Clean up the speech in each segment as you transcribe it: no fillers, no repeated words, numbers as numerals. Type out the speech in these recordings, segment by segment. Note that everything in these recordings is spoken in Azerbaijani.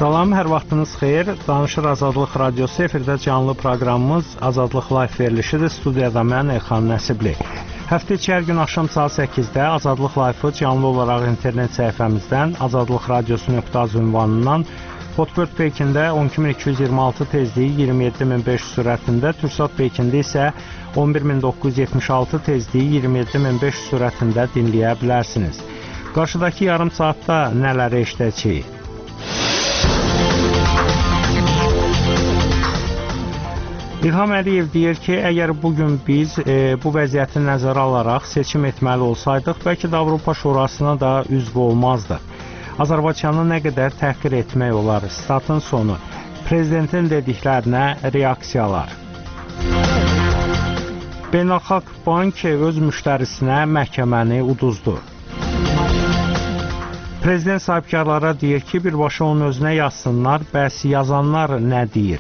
Salam, hər vaxtınız xeyir. Danışır Azadlıq Radiosu, efirdə canlı proqramımız Azadlıq Live verilişidir. Studiyada mən Elxan Nəsibli. Həftə içi hər gün axşam saat 8-də Azadlıq Live-ı canlı olaraq internet səhifəmizdən azadlıqradiosu.az ünvanından Hotbird Pekində 12226 tezliyi 27500 sürətində, Türksat Pekində isə 11976 tezliyi 27500 sürətində dinləyə bilərsiniz. Qarşıdakı yarım saatda nələri eşidəcəyik? İlham Əliyev deyir ki, əgər bugün biz bu vəziyyəti nəzərə alaraq seçim etməli olsaydıq, bəlkə də Avropa Şurasına da üzv olmazdıq. Azərbaycanı nə qədər təhqir etmək olar? Statın sonu. Prezidentin dediklərinə reaksiyalar. Beynəlxalq Bank öz müştərisinə məhkəməni uduzdu. Prezident sahibkarlara deyir ki, birbaşa onun özünə yazsınlar, bəs yazanlar nə deyir?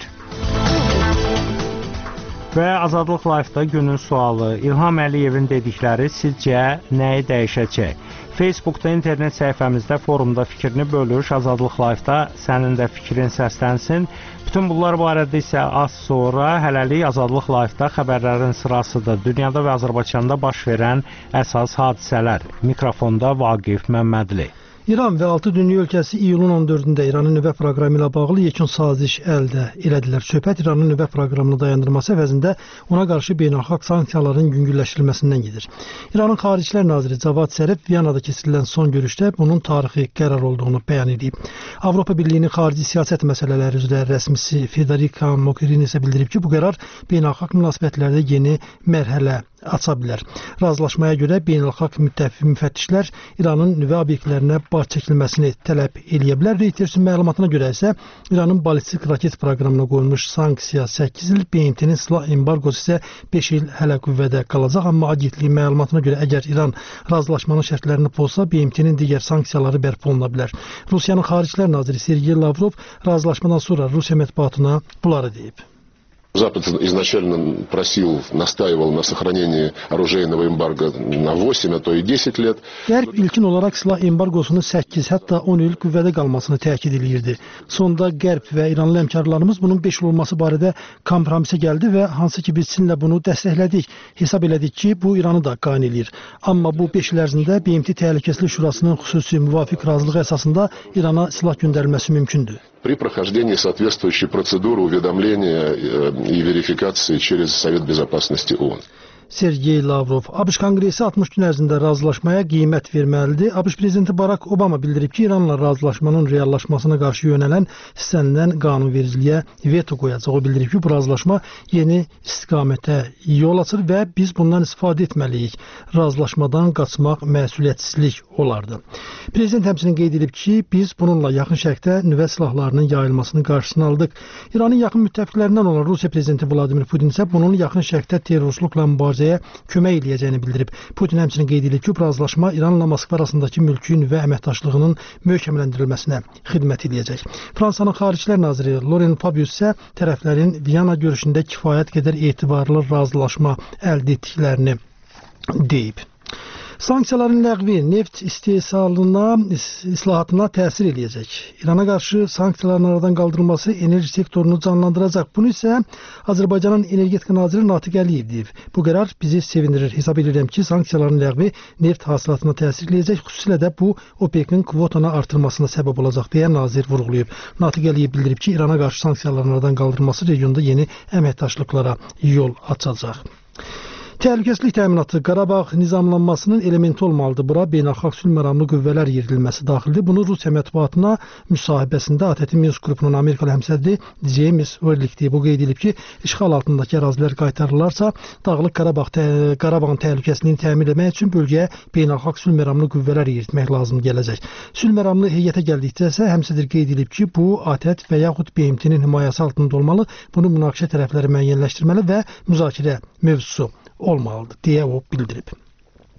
Və Azadlıq Live-da günün sualı, İlham Əliyevin dedikləri sizcə nəyi dəyişəcək? Facebookda, internet səhifəmizdə, forumda fikrini bölüş, Azadlıq Live-da sənin də fikrin səslənsin. Bütün bunlar barədə isə az sonra hələlik Azadlıq Live-da xəbərlərin sırasıdır. Dünyada və Azərbaycanda baş verən əsas hadisələr. Mikrofonda Vaqif Məmmədli. İran və 6 dünya ölkəsi iyulun 14-də İranın nüvə proqramı ilə bağlı yekun saziş əldə elədilər. Söhbət İranın nüvə proqramını dayandırması əvəzində ona qarşı beynəlxalq sanksiyaların yüngülləşdirilməsindən gedir. İranın Xaricilər Naziri Cavad Zərif Viyanada keçirilən son görüşdə bunun tarixi qərar olduğunu bəyan edib. Avropa Birliyinin xarici siyasət məsələləri üzrə rəsmisi Federica Mogherini isə bildirib ki, bu qərar beynəlxalq münasibətlərdə yeni mərhələ aça bilər. Razılaşmaya görə beynəlxalq müfəttişlər İranın nüvə obyektlərinə baş çəkilməsini tələb eləyə bilər. Reutersin məlumatına görə isə İranın ballistik raket proqramına qoyulmuş sanksiya 8 il, BMT-nin silah embargosu isə 5 il hələ qüvvədə qalacaq. Amma agentliyin məlumatına görə əgər İran razılaşmanın şərtlərini pozsa, BMT-nin digər sanksiyaları bərpa oluna bilər. Rusiyanın Xaricilər Naziri Sergey Lavrov razılaşmadan sonra Rusiya mətbuatına bunları deyib. Запад изначально настаивал на сохранении оружейного эмбарго на 8, а то и 10 лет. Qərb ilkin olaraq silah embarqosunu 8, hətta 10 il qüvvədə qalmasını təkid edirdi. Sonda Qərb və İranlı həmkarlarımız bunun 5 il olması barədə kompromisə gəldi və hansı ki biz sizinlə bunu dəstəklədik. Hesab elədik ki, bu İranı da qane eləyir. Amma bu 5 il ərzində BMT Təhlükəsizlik Şurasının xüsusi müvafiq razılığı əsasında İrana silah göndərilməsi mümkündür. При прохождении соответствующей процедуры уведомления и верификации через Совет Безопасности ООН. Sergey Lavrov, ABŞ Konqresi 60 gün ərzində razılaşmaya qiymət verməlidir. ABŞ Prezidenti Barack Obama bildirib ki, İranla razılaşmanın reallaşmasına qarşı yönələn istənilən qanunvericiliyə veto qoyacaq. O bildirib ki, bu razılaşma yeni istiqamətə yol açır və biz bundan istifadə etməliyik. Razılaşmadan qaçmaq məsuliyyətsizlik olardı. Prezident həmçinin qeyd edib ki, biz bununla yaxın şərqdə nüvə silahlarının yayılmasının qarşısını aldıq. İranın yaxın müttəfiqlərindən olan Rusiya Prezidenti Vladimir Putin isə bunun yaxın şərqdə terrorçuluqla mübarizəyə kömək eləyəcəyini bildirib. Putin həmçinin qeyd edib ki, bu razılaşma İranla Moskva arasındakı mülki nüvə əməkdaşlığının möhkəmləndirilməsinə xidmət edəcək. Fransanın Xaricilər Naziri Laurent Fabius isə tərəflərin Viyana görüşündə kifayət qədər etibarlı razılaşma əldə etdiklərini deyib. Sanksiyaların ləğvi neft istehsalına, islahatına təsir eləyəcək. İrana qarşı sanksiyaların aradan qaldırılması enerji sektorunu canlandıracaq. Bunu isə Azərbaycanın energetika naziri Natiq Əliyev deyib. Bu qərar bizi sevindirir. Hesab edirəm ki, sanksiyaların ləğvi neft hasilatına təsir eləyəcək. Xüsusilə də bu OPEC-in kvotana artırmasına səbəb olacaq deyə nazir vurğulayıb. Natiq Əliyev bildirib ki, İrana qarşı sanksiyaların aradan qaldırılması regionda yeni əməkdaşlıqlara yol açacaq. Təhlükəsizlik təminatı Qarabağ nizamlanmasının elementi olmalıdır. Bura beynəlxalq sülh məramlı qüvvələr yeridilməsi daxildir. Bunu Rusiya mətbuatına müsahibəsində ATƏT Minsk qrupunun Amerikalı həmsədri James Orlik deyib. O qeyd edib ki, işğal altındakı ərazilər qaytarılarsa, Dağlıq Qarabağın təhlükəsizliyini təmin etmək üçün bölgəyə beynəlxalq sülh məramlı qüvvələr yeritmək lazım gələcək. Sülh məramlı heyətə gəldikdə isə həmsədr qeyd edib ki, bu ATƏT və yaxud BMT-nin himayəsi altında olmalı. Bunu münaqişə tərəfləri müəyyənləşdirməli və müzakirə mövzusu olmalıdır deyə o bildirib.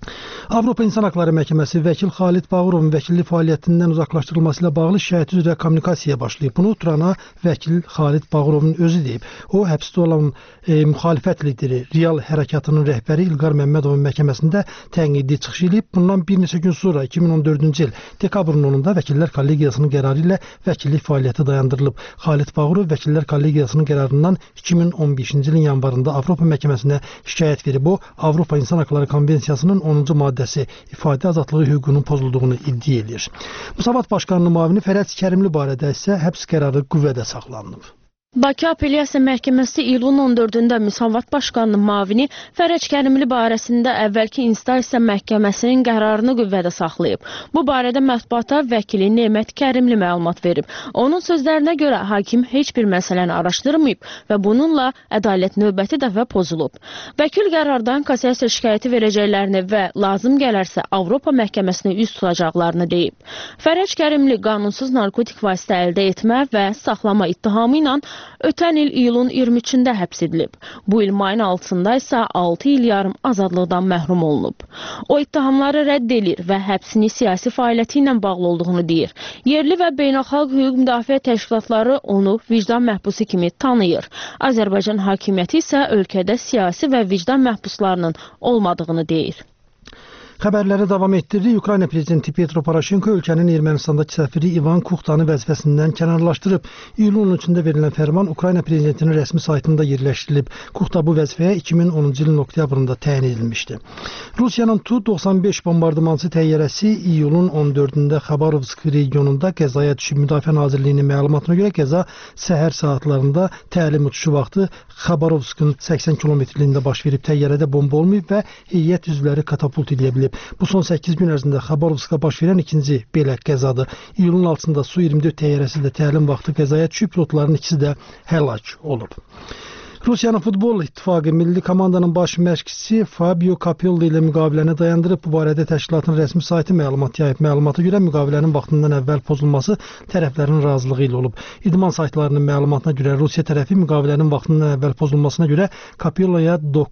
Avropa İnsan Haqları Məhkəməsi vəkil Xalid Bağırovun vəkillik fəaliyyətindən uzaqlaşdırılması ilə bağlı şikayət üzrə kommunikasiyaya başlayıb. Bunu Turana vəkil Xalid Bağırovun özü deyib. O, həbsdə olan müxalifət lideri Real Hərəkatının rəhbəri İlqar Məmmədovun məhkəməsində tənqidi çıxış edib. Bundan bir neçə gün sonra 2014-cü il dekabrın 10-da Vəkillər Kollegiyasının qərarı ilə vəkillik fəaliyyəti dayandırılıb. Xalid Bağırov Vəkillər Kollegiyasının qərarından 2015-ci ilin yanvarında Avropa məhkəməsinə şikayət verib. O, Avropa İnsan Haqları Konvensiyasının 10-cu maddəsi ifadə azadlığı hüququnun pozulduğunu iddia edir. Müsavat Başqanının müavini Fərəc Kərimli barədə isə həbs qərarı qüvvədə saxlanılıb. Bakı Apellyasiya Məhkəməsi iyulun 14-də Müsavat Başqanının müavini Fərəc Kərimli barəsində əvvəlki instansiya məhkəməsinin qərarını qüvvədə saxlayıb. Bu barədə mətbuata vəkili Nemət Kərimli məlumat verib. Onun sözlərinə görə hakim heç bir məsələni araşdırmayıb və bununla ədalət növbəti dəfə pozulub. Vəkil qərardan kassasiya şikayəti verəcəklərini və lazım gələrsə Avropa məhkəməsinə üz tutacaqlarını deyib. Fərəc Kərimli qanunsuz narkotik vasitə əldə etmə və saxlama ittihamı ilə ötən il iyulun 23-də həbs edilib. Bu il mayın 6-da isə 6 il yarım azadlıqdan məhrum olunub. O ittihamları rədd edir və həbsini siyasi fəaliyyəti ilə bağlı olduğunu deyir. Yerli və beynəlxalq hüquq müdafiə təşkilatları onu vicdan məhbusu kimi tanıyır. Azərbaycan hakimiyyəti isə ölkədə siyasi və vicdan məhbuslarının olmadığını deyir. Xəbərləri davam etdirdik. Ukrayna prezidenti Petro Poroshenko ölkənin Ermənistandakı səfiri İvan Kuxtanı vəzifəsindən kənarlaşdırıb. İyulun 13-də verilən fərman Ukrayna prezidentinin rəsmi saytında yerləşdirilib. Kuxta bu vəzifəyə 2010-cu ilin oktyabrında təyin edilmişdi. Rusiyanın Tu-95 bombardımançı təyyarəsi iyulun 14-də Xabarovsk regionunda qəzaya düşüb. Müdafiə Nazirliyinin məlumatına görə qəza səhər saatlarında təlim uçuşu vaxtı Xabarovskın 80 kilometrliyində baş verib. Təyyarədə bomba olmayıb və heyət üzvləri katapult edə bilib. Bu son 8 gün ərzində Xabarovskda baş verən ikinci belə qəzadır. İyulun 6-da Su-24 təyyarəsi də təlim vaxtı qəzaya düşüb, pilotların ikisi də həlak olub. Rusiyanın futbol ittifaqı milli komandanın baş məşqçisi Fabio Capello ilə müqaviləni dayandırıb. Bu barədə təşkilatın rəsmi saytı məlumat yayıb. Məlumata görə müqavilənin vaxtından əvvəl pozulması tərəflərin razılığı ilə olub. İdman saytlarının məlumatına görə Rusiya tərəfi müqavilənin vaxtından əvvəl pozulmasına görə Capelloya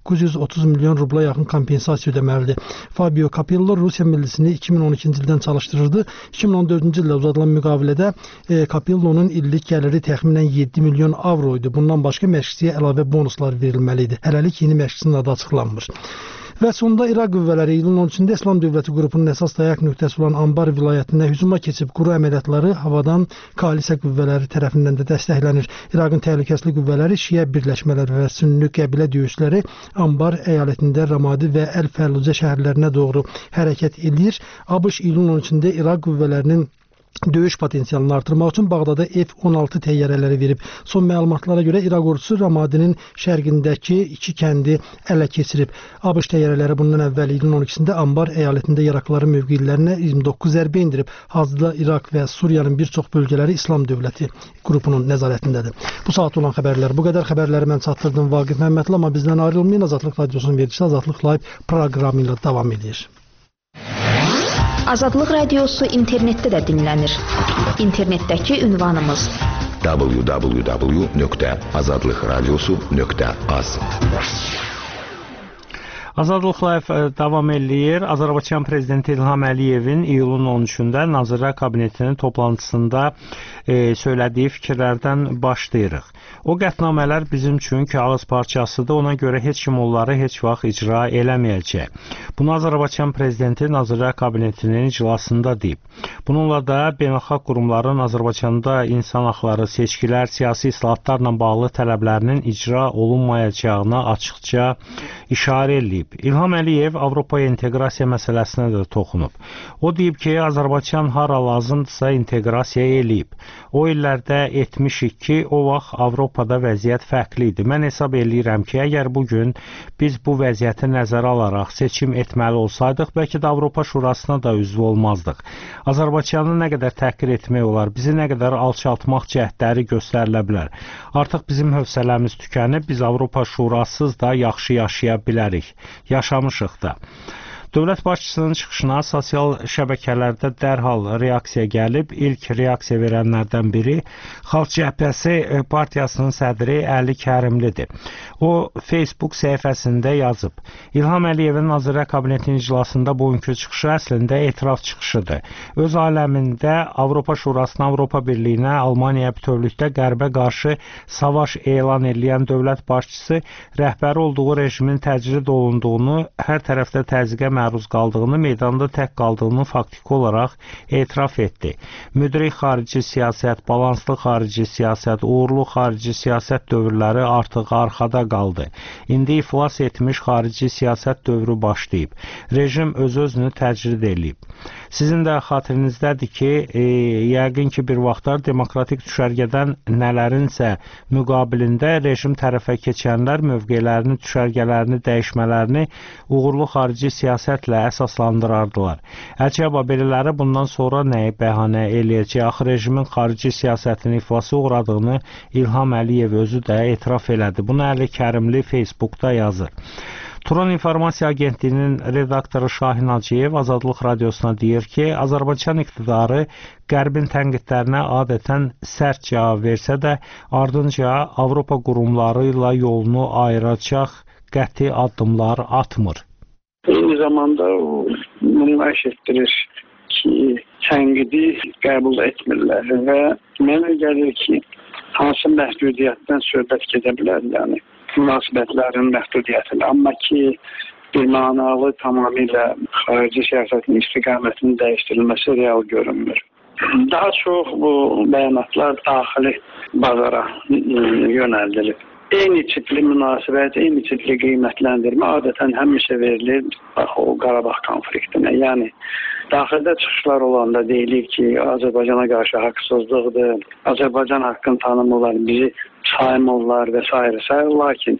930 milyon rubla yaxın kompensasiya ödəməlidir. Fabio Capello Rusiya millisini 2012-ci ildən çalışdırırdı. 2014-cü ildə uzadılan müqavilədə Capello'nun illik gəliri təxminən 7 milyon avro idi. Bundan başqa məşqçiyə əlavə bonuslar verilməli idi. Hələlik yeni məşqçinin adı açıqlanmır. Və sonda İraq qüvvələri iyulun 13-də İslam Dövləti qrupunun əsas dayaq nöqtəsi olan Anbar vilayətinə hücuma keçib. Quru əməliyyatları havadan koalisiya qüvvələri tərəfindən də dəstəklənir. İraqın təhlükəsizlik qüvvələri Şiə birləşmələri və Sünni qəbilə döyüşləri Anbar əyalətində Ramadi və Əl-Fəllucə şəhərlərinə doğru hərəkət edir. ABŞ iyulun 13-də İraq qüvvələrinin döyüş potensialını artırmaq üçün Bağdada F-16 təyyarələri verib. Son məlumatlara görə İraq ordusu Ramadinin şərqindəki 2 kəndi ələ keçirib. ABŞ təyyarələri bundan əvvəl ilin 12-də Anbar əyalətində Iraqlıların mövqelərinə 29 zərbə indirib. Hazırda İraq və Suriyanın bir çox bölgələri İslam Dövləti qrupunun nəzarətindədir. Bu saat olan xəbərlər bu qədər. Xəbərləri mən çatdırdım Vaqif Məmmədli, amma bizdən ayrılmayın. Azadlıq Radiosunun verilişi Azadlıq Live proqramı ilə davam edir. Azadlıq Radiosu internetdə də dinlənir. İnternetdəki ünvanımız www.azadlıqradiosu.az. Azadlıq Live davam eləyir. Azərbaycan Prezidenti İlham Əliyevin iyulun 13-də Nazirlər Kabinetinin toplantısında söylədiyi fikirlərdən başlayırıq. O qətnamələr bizim üçün kağız parçasıdır, ona görə heç kim onları heç vaxt icra eləməyəcək. Bunu Azərbaycan Prezidenti Nazirlər Kabinetinin iclasında deyib. Bununla da beynəlxalq qurumların Azərbaycanda insan haqları, seçkilər, siyasi islahatlarla bağlı tələblərinin icra olunmayacağına açıqca işarə eləyib. İlham Əliyev Avropaya inteqrasiya məsələsinə də toxunub. O deyib ki, Azərbaycan hara lazımdırsa inteqrasiya eləyib. O illərdə etmişik ki, o vaxt Avropada vəziyyət fərqli idi. Mən hesab eləyirəm ki, əgər bugün biz bu vəziyyəti nəzərə alaraq seçim etməli olsaydıq, bəlkə də Avropa Şurasına da üzv olmazdıq. Azərbaycanı nə qədər təhqir etmək olar, bizi nə qədər alçaltmaq cəhdləri göstərilə bilər. Artıq bizim hövsələmiz tükənib, biz Avropa Şurasız da yaxşı yaşaya bilərik. Yaşamışıq da. Dövlət başçısının çıxışına sosial şəbəkələrdə dərhal reaksiya gəlib. İlk reaksiya verənlərdən biri Xalq Cəbhəsi partiyasının sədri Əli Kərimlidir. O, Facebook səhifəsində yazıb: İlham Əliyevin Nazirlər Kabinetinin iclasında bugünkü çıxışı əslində etiraf çıxışıdır. Öz aləmində Avropa Şurasına, Avropa Birliyinə, Almaniyaya bütövlükdə Qərbə qarşı savaş elan edən dövlət başçısı rəhbəri olduğu rejimin təcrid olunduğunu, hər tərəfdə təzyiqə məruz qaldığını, meydanda tək qaldığını faktiki olaraq etiraf etdi. Müdrik xarici siyasət, balanslı xarici siyasət, uğurlu xarici siyasət dövrləri artıq arxada qaldı. İndi iflas etmiş xarici siyasət dövrü başlayıb. Rejim öz-özünü təcrid edib. Sizin də xatirinizdədir ki, yəqin ki, bir vaxtlar demokratik düşərgədən nələrinsə müqabilində rejim tərəfə keçənlər mövqelərini, düşərgələrini, dəyişmələrini uğurlu xarici siyasətlə əsaslandırardılar. Əcəba belələri bundan sonra nəyi bəhanə eləyəcək? Axı rejimin xarici siyasətinin iflasa uğradığını İlham Əliyev özü də etiraf elədi. Bunu Əli Kərimli Facebookda yazır. Turan İnformasiya Agentliyinin redaktoru Şahin Hacıyev Azadlıq Radiosuna deyir ki, Azərbaycan iqtidarı Qərbin tənqidlərinə adətən sərt cavab versə də, ardınca Avropa qurumları ilə yolunu ayıracaq qəti addımlar atmır. Eyni zamanda nümayiş etdirir ki, tənqidi qəbul etmirlər və mənə gəlir ki, hansı məhdudiyyətdən söhbət gedə bilər, yəni münasibətlərin məhdudiyyətini, amma ki, bir mənalı tamamilə xarici siyasətin istiqamətinin dəyişdirilməsi real görünmür. Daha çox bu bəyanatlar daxili bazara yönəldilib. Eyni tipli münasibət, eyni tipli qiymətləndirmə adətən həmişə verilir o Qarabağ konfliktinə. Yəni, daxildə çıxışlar olanda deyilir ki, Azərbaycana qarşı haqsızlıqdır, Azərbaycan haqqını tanımırlar, bizi saymırlar və s. Lakin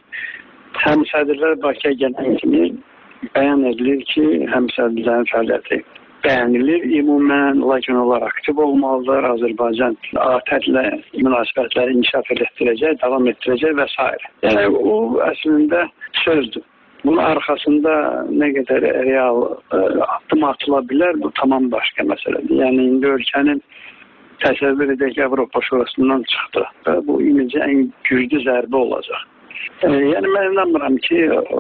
həmsədrlər Bakıya gələn kimi bəyan edilir ki, həmsədrlərin fəaliyyəti bəyənilir ümumən, lakin onlar aktiv olmalıdır. Azərbaycan ATƏT-lə münasibətləri inkişaf etdirəcək, davam etdirəcək və s. Yəni, o əslində sözdür. Bunun arxasında nə qədər real addım atıla bilər, bu tamam başqa məsələdir. Yəni, indi ölkənin təsəvvür edək ki, Avropa Şurasından çıxdı və bu inicə ən güclü zərbə olacaq. Yəni, mən inanmıram ki,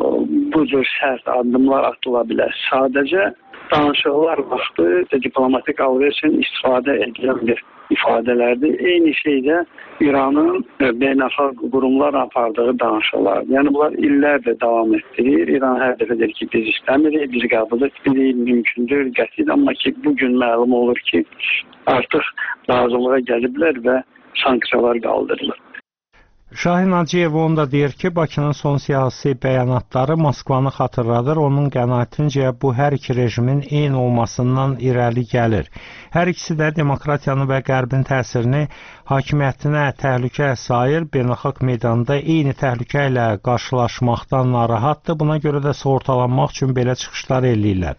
bu cür sərt addımlar atıla bilər. Sadəcə danışıqlar vaxtı diplomatik alverçin istifadə edilən bir ifadələrdir. Eyni şeydə İranın beynəlxalq qurumlarla apardığı danışıqlar. Yəni, bunlar illərdir davam etdirir. İran hər dəfə deyir ki, biz istəmirik, biz qəbul etmirik, mümkündür, qətidir. Amma ki, bugün məlum olur ki, artıq razılığa gəliblər və sanksiyalar qaldırılır. Şahin Hacıyev onu da deyir ki, Bakının son siyasi bəyanatları Moskvanı xatırladır. Onun qənaətincə bu hər iki rejimin eyni olmasından irəli gəlir. Hər ikisi də demokratiyanı və Qərbin təsirini hakimiyyətinə təhlükə sayır. Beynəlxalq meydanda eyni təhlükə ilə qarşılaşmaqdan narahatdır. Buna görə də sığortalanmaq üçün belə çıxışlar eləyirlər.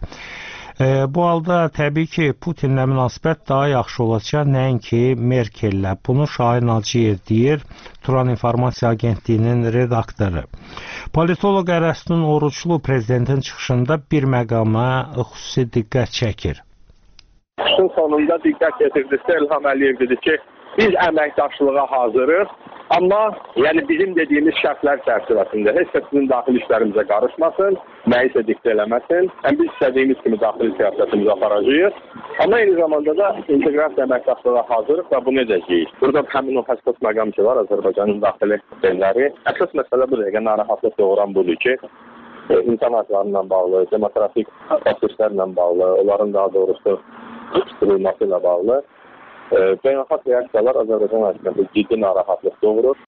Bu halda təbii ki, Putinlə münasibət daha yaxşı olacaq, nəinki Merkellə. Bunu Şahin Hacıyev deyir, Turan İnformasiya Agentliyinin redaktoru. Politoloq Ərəstun Oruçlu prezidentin çıxışında bir məqama xüsusi diqqət çəkir. Çıxışın sonunda diqqət yetirdikdə İlham Əliyev dedi ki, biz əməkdaşlığa hazırıq. Amma yəni bizim dediyimiz şərtlər çərçivəsində heç də sizin daxili işlərimizə qarışmasın, nəyisə diktə eləməsin. Biz istədiyimiz kimi daxili siyasətimizi aparacağıq. Amma eyni zamanda da inteqrasiya əməkdaşlığa hazırıq və bunu edəcəyik. Burada həmin o həssas məqam ki var, Azərbaycanın daxili sistemləri. Əsas məsələ bu dəqiqə narahatlıq doğuran budur ki, insan haqlarıyla bağlı, demokratik proseslərlə bağlı, onların daha doğrusu tutulması ilə bağlı beynəlxalq reaksiyalar Azərbaycan hakimiyyəti ciddi narahatlıq doğurur.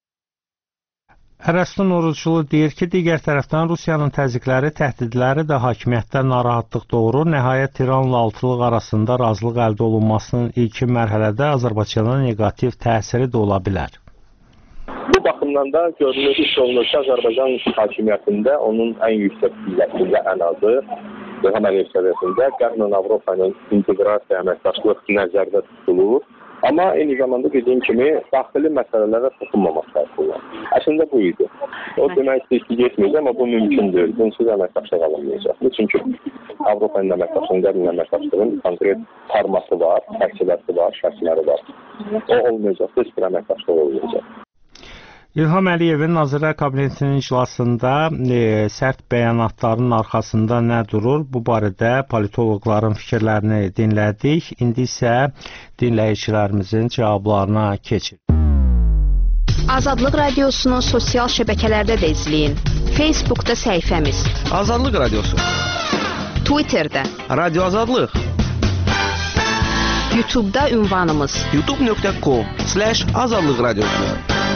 Ərəstun Oruçlu deyir ki, digər tərəfdən Rusiyanın təzyiqləri, təhdidləri də hakimiyyətdə narahatlıq doğurur. Nəhayət İranla altılıq arasında razılıq əldə olunmasının ilkin mərhələdə Azərbaycana neqativ təsiri də ola bilər. Bu baxımdan da görünür iş olunur ki, Azərbaycan hakimiyyətində onun ən yüksək pilləsində ən azı İlham Əliyev səviyyəsində Qərblə Avropanın inteqrasiya əməkdaşlıq nəzərdə tutulur Amma eyni zamanda dediyim kimi daxili məsələlərə toxunmamaq şərtilə. Əslində bu idi. O demək istəyir ki, getməyəcək, amma bu mümkündür. Bunsuz əməkdaşlıq alınmayacaq. Çünki Avropa ilə əməkdaşlığın, qərb əməkdaşlığın konkret forması var, çərçivəsi var, şərtləri var. O olmayacaq, heç bir əməkdaşlıq olmayacaq. İlham Əliyevin Nazirlər Kabinetinin iclasında sərt bəyanatların arxasında nə durur? Bu barədə politoloqların fikirlərini dinlədik. İndi isə dinləyicilərimizin cavablarına keçirik. Azadlıq Radiosunu sosial şəbəkələrdə də izləyin. Facebookda səhifəmiz Azadlıq Radiosu, Twitterdə Radio Azadlıq, YouTube'da ünvanımız youtube.com/Azadlıq Radiosu.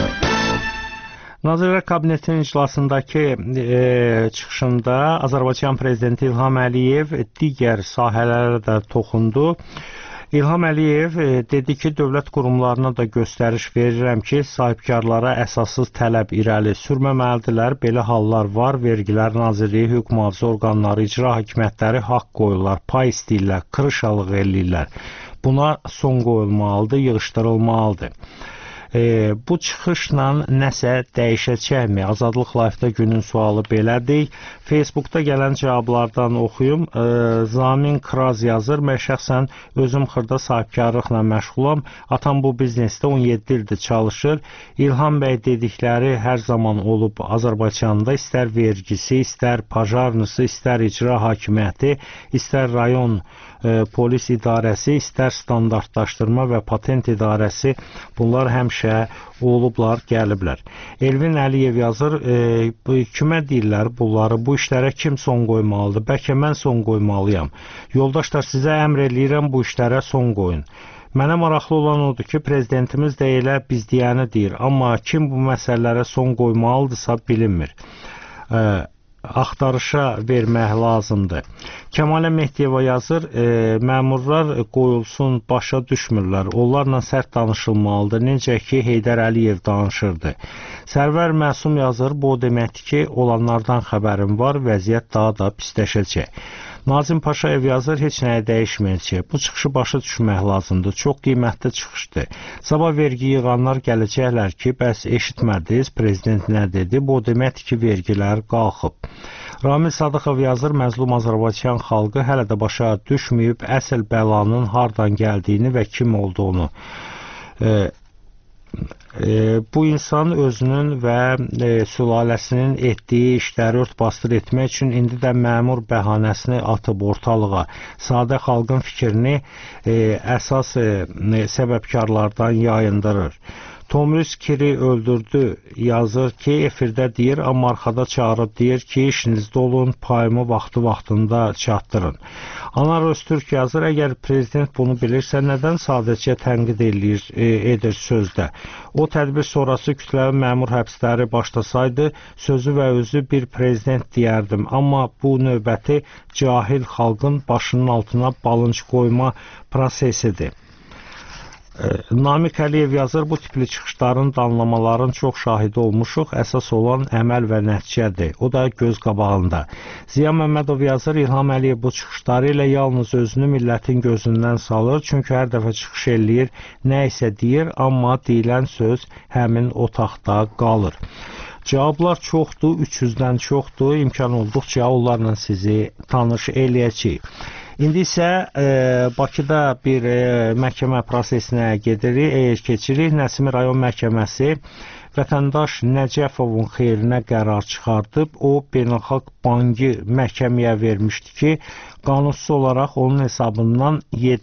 Nazirlər Kabinetinin iclasındakı çıxışında Azərbaycan Prezidenti İlham Əliyev digər sahələrə də toxundu. İlham Əliyev dedi ki, dövlət qurumlarına da göstəriş verirəm ki, sahibkarlara əsassız tələb irəli sürməməlidirlər. Belə hallar var. Vergilər Nazirliyi, hüquq mühafizə orqanları, icra hakimiyyətləri haqq qoyurlar, pay istəyirlər, qırışalıq eləyirlər. Buna son qoyulmalıdır, yığışdırılmalıdır. Bu çıxışla nəsə dəyişəcəkmi? Azadlıq Live-da günün sualı belədir. Facebookda gələn cavablardan oxuyum. Zamin Kraz yazır. Mən şəxsən özüm xırda sahibkarlıqla məşğulam. Atam bu biznesdə 17 ildir çalışır. İlham bəy dedikləri hər zaman olub Azərbaycanda. İstər vergisi, istər pajarnısı, istər icra hakimiyyəti, istər rayon polis idarəsi, istər standartlaşdırma və patent idarəsi, bunlar həmişə olublar, gəliblər. Elvin Əliyev yazır, kimə deyirlər bunları, bu işlərə kim son qoymalıdır? Bəlkə mən son qoymalıyam. Yoldaşlar, sizə əmr eləyirəm, bu işlərə son qoyun. Mənə maraqlı olan odur ki, prezidentimiz də elə biz deyəni deyir, amma kim bu məsələlərə son qoymalıdırsa bilinmir. Axtarışa vermək lazımdır. Kəmalə Mehdiyeva yazır, məmurlar qoyulsun, başa düşmürlər. Onlarla sərt danışılmalıdır. Necə ki, Heydər Əliyev danışırdı. Sərvər Məsum yazır, bu deməkdir ki, olanlardan xəbərim var, vəziyyət daha da pisləşəcək. Nazim Paşayev yazır, heç nəyə dəyişməyəcək. Bu çıxışı başa düşmək lazımdır. Çox qiymətli çıxışdır. Sabah vergi yığanlar gələcəklər ki, bəs eşitmədiniz, prezident nə dedi? Bu deməkdir ki, vergilər qalxıb. Ramil Sadıqov yazır, məzlum Azərbaycan xalqı hələ də başa düşməyib əsl bəlanın hardan gəldiyini və kim olduğunu. Bu insan özünün və sülaləsinin etdiyi işləri örtbasdır etmək üçün indi də məmur bəhanəsini atıb ortalığa. Sadə xalqın fikrini əsas səbəbkarlardan yayındırır. Tomris Kiri öldürdü yazır ki, efirdə deyir, amma arxada çağırıb deyir ki, işinizdə olun, payımı vaxtında çatdırın. Anar Öztürk yazır, əgər prezident bunu bilirsə, nədən sadəcə tənqid edir sözdə? O tədbir sonrası kütləvi məmur həbsləri başlasaydı, sözü və özü bir prezident deyərdim. Amma bu növbəti cahil xalqın başının altına balınc qoyma prosesidir. Namiq Əliyev yazır, bu tipli çıxışların, danlamaların çox şahidi olmuşuq, əsas olan əməl və nəticədir. O da göz qabağında. Ziya Məmmədov yazır, İlham Əliyev bu çıxışları ilə yalnız özünü millətin gözündən salır, çünki hər dəfə çıxış eləyir, nə isə deyir, amma deyilən söz həmin otaqda qalır. Cavablar çoxdur, 300-dən çoxdur, imkan olduqca onlarla sizi tanış eləyəcəyik. İndi isə Bakıda bir məhkəmə prosesinə keçirik. Nəsimi rayon məhkəməsi vətəndaş Nəcəfovun xeyrinə qərar çıxardıb. O, Beynəlxalq Bankı məhkəməyə vermişdi ki, qanunsuz olaraq onun hesabından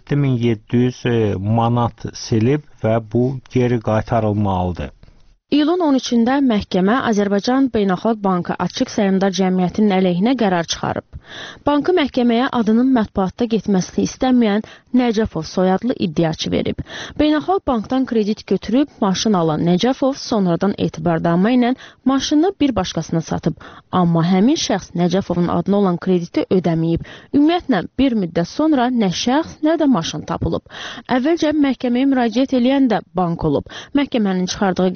7700 manat silib və bu geri qaytarılmalıdır. İyulun 13-də məhkəmə Azərbaycan Beynəlxalq Bankı Açıq Səhmdar Cəmiyyətinin əleyhinə qərar çıxarıb. Bankı məhkəməyə adının mətbuatda getməsini istəməyən Nəcəfov soyadlı iddiaçı verib. Beynəlxalq Bankdan kredit götürüb maşın alan Nəcəfov sonradan etibarnamə ilə maşını bir başqasına satıb. Amma həmin şəxs Nəcəfovun adına olan krediti ödəməyib. Ümumiyyətlə, bir müddət sonra nə şəxs, nə də maşın tapılıb. Əvvəlcə məhkəməyə müraciət eləyən də bank olub. Məhkəmənin çıxardığı qərara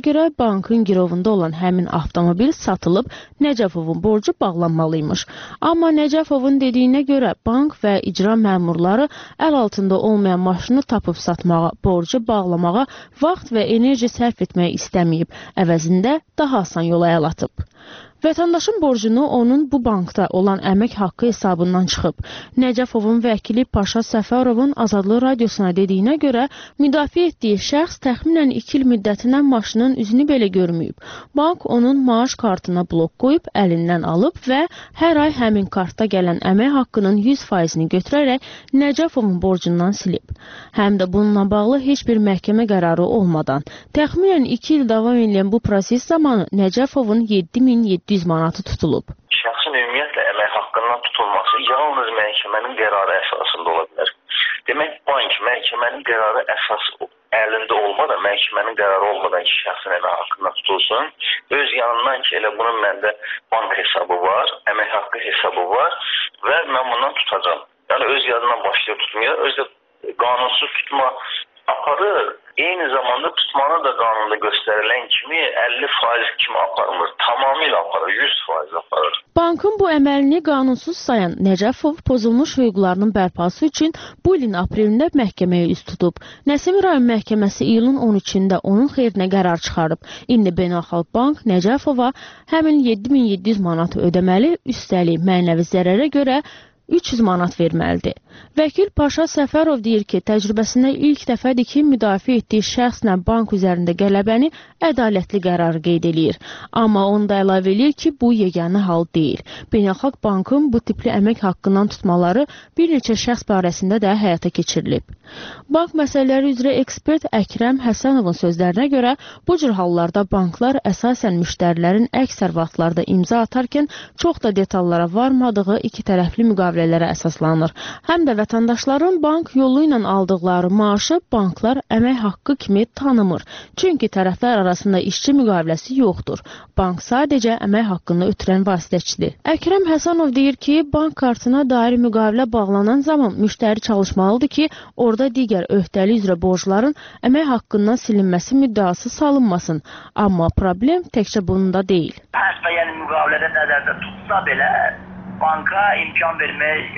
görə bankın girovunda olan həmin avtomobil satılıb, Nəcəfovun borcu bağlanmalıymış. Amma Nəcəfovun dediyinə görə bank və icra məmurları əl altında olmayan maşını tapıb satmağa, borcu bağlamağa vaxt və enerji sərf etməyi istəməyib, əvəzində daha asan yola əl atıb. Vətəndaşın borcunu onun bu bankda olan əmək haqqı hesabından çıxıb. Nəcəfovun vəkili Paşa Səfərovun Azadlıq Radiosuna dediyinə görə müdafiə etdiyi şəxs təxminən 2 il müddətindən maşının üzünü belə görməyib. Bank onun maaş kartına blok qoyub, əlindən alıb və hər ay həmin kartda gələn əmək haqqının 100%-ni götürərək Nəcəfovun borcundan silib. Həm də bununla bağlı heç bir məhkəmə qərarı olmadan. Təxminən 2 il davam edən bu proses zamanı Nəcəfovun 7700 manatı tutulub. Şəxsin ümumiyyətlə əmək haqqından tutulması yalnız məhkəmənin qərarı əsasında ola bilər. Demək, bank məhkəmənin qərarı əsas əlində olmadan, məhkəmənin qərarı olmadan ki, şəxsin əmək haqqından tutulsun, öz yanından ki, elə bunun məndə bank hesabı var, əmək haqqı hesabı var və mən bundan tutacağım. Yəni, öz yanından başlayıb tutmuyor, özü qanunsuz tutma aparır. Eyni zamanda tutmanı da qanunda göstərilən kimi 50% kimi aparmır. Tamamilə aparır, 100% aparır. Bankın bu əməlini qanunsuz sayan Nəcəfov pozulmuş hüquqlarının bərpası üçün bu ilin aprelində məhkəməyə üst tutub. Nəsimi rayon məhkəməsi iyulun 13-də onun xeyrinə qərar çıxarıb. İndi Beynəlxalq Bank Nəcəfova həmin 7700 manatı ödəməli, üstəlik mənəvi zərərə görə 300 manat verməlidir. Vəkil Paşa Səfərov deyir ki, təcrübəsində ilk dəfədir ki, müdafiə etdiyi şəxslə bank üzərində qələbəni ədalətli qərarı qeyd edir. Amma onda əlavə edir ki, bu yeganə hal deyil. Beynəlxalq Bankın bu tipli əmək haqqından tutmaları bir neçə şəxs barəsində də həyata keçirilib. Bank məsələləri üzrə ekspert Əkrəm Həsənovun sözlərinə görə, bu cür hallarda banklar əsasən müştərilərin əksər vaxtlarda imza atarkən çox da detallara varmadığı iki tərəfli müqavilələrə əsaslanır. Həm də vətəndaşların bank yolu ilə aldıqları maaşı banklar əmək haqqı kimi tanımır. Çünki tərəflər arasında işçi müqaviləsi yoxdur. Bank sadəcə əmək haqqını ötürən vasitəçidir. Əkrəm Həsənov deyir ki, bank kartına dair müqavilə bağlanan zaman müştəri çalışmalıdır ki, orada digər öhdəlik üzrə borcların əmək haqqından silinməsi müddəası salınmasın. Amma problem təkcə bunda deyil. Hətta yəni müqavilədə nəzərdə tutsa belə banka imkan vermək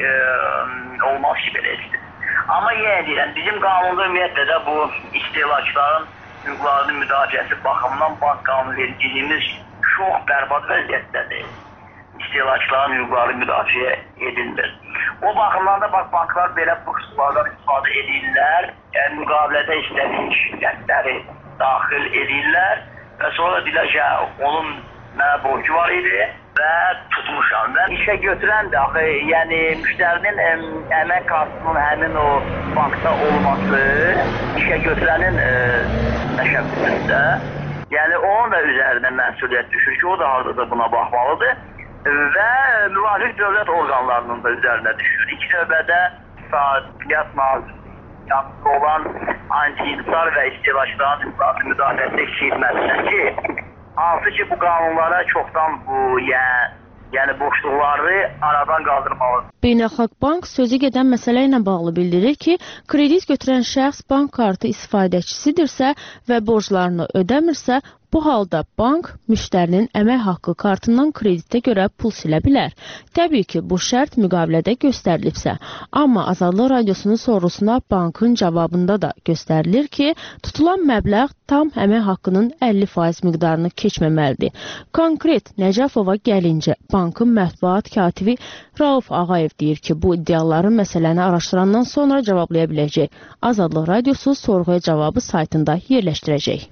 olmaz ki, belədir. Amma yenə deyirəm, bizim qanunda ümumiyyətlə də bu istehlakçıların hüquqlarının müdafiəsi baxımından bank qanunvericiliyimiz çox bərbad vəziyyətdədir. İstehlakçıların hüquqları müdafiə edilmir. O baxımdan da banklar belə bu xüsuslardan istifadə edirlər, yəni müqavilədə istədiyi şirkətləri daxil edirlər və sonra deyirlər ki, onun mənə borcu var idi və tutmuşam. Və işə götürən də, yəni müştərinin əmək kartının həmin o bankda olması işə götürənin təşəbbüsündə, yəni onun da üzərində məsuliyyət düşür ki, o da hardasa buna baxmalıdır və müvafiq dövlət orqanlarının da üzərinə düşür. İlk növbədə Sadiyyat Nazirliyi olan anti-insar və istehlakçıların hüquqlarının müdafiəsi xidmətinə ki, hansı ki, bu qanunlara çoxdan bu, yəni boşluqları aradan qaldırmalıdır. Beynəlxalq Bank sözü gedən məsələ ilə bağlı bildirir ki, kredit götürən şəxs bank kartı istifadəçisidirsə və borclarını ödəmirsə, bu halda bank müştərinin əmək haqqı kartından kreditə görə pul silə bilər. Təbii ki, bu şərt müqavilədə göstərilibsə. Amma Azadlıq Radiosunun sorğusuna bankın cavabında da göstərilir ki, tutulan məbləğ tam əmək haqqının 50% miqdarını keçməməlidir. Konkret Nəcəfova gəlincə, bankın mətbuat katibi Rauf Ağayev deyir ki, bu iddiaların məsələni araşdırandan sonra cavablaya biləcək. Azadlıq Radiosu sorğuya cavabı saytında yerləşdirəcək.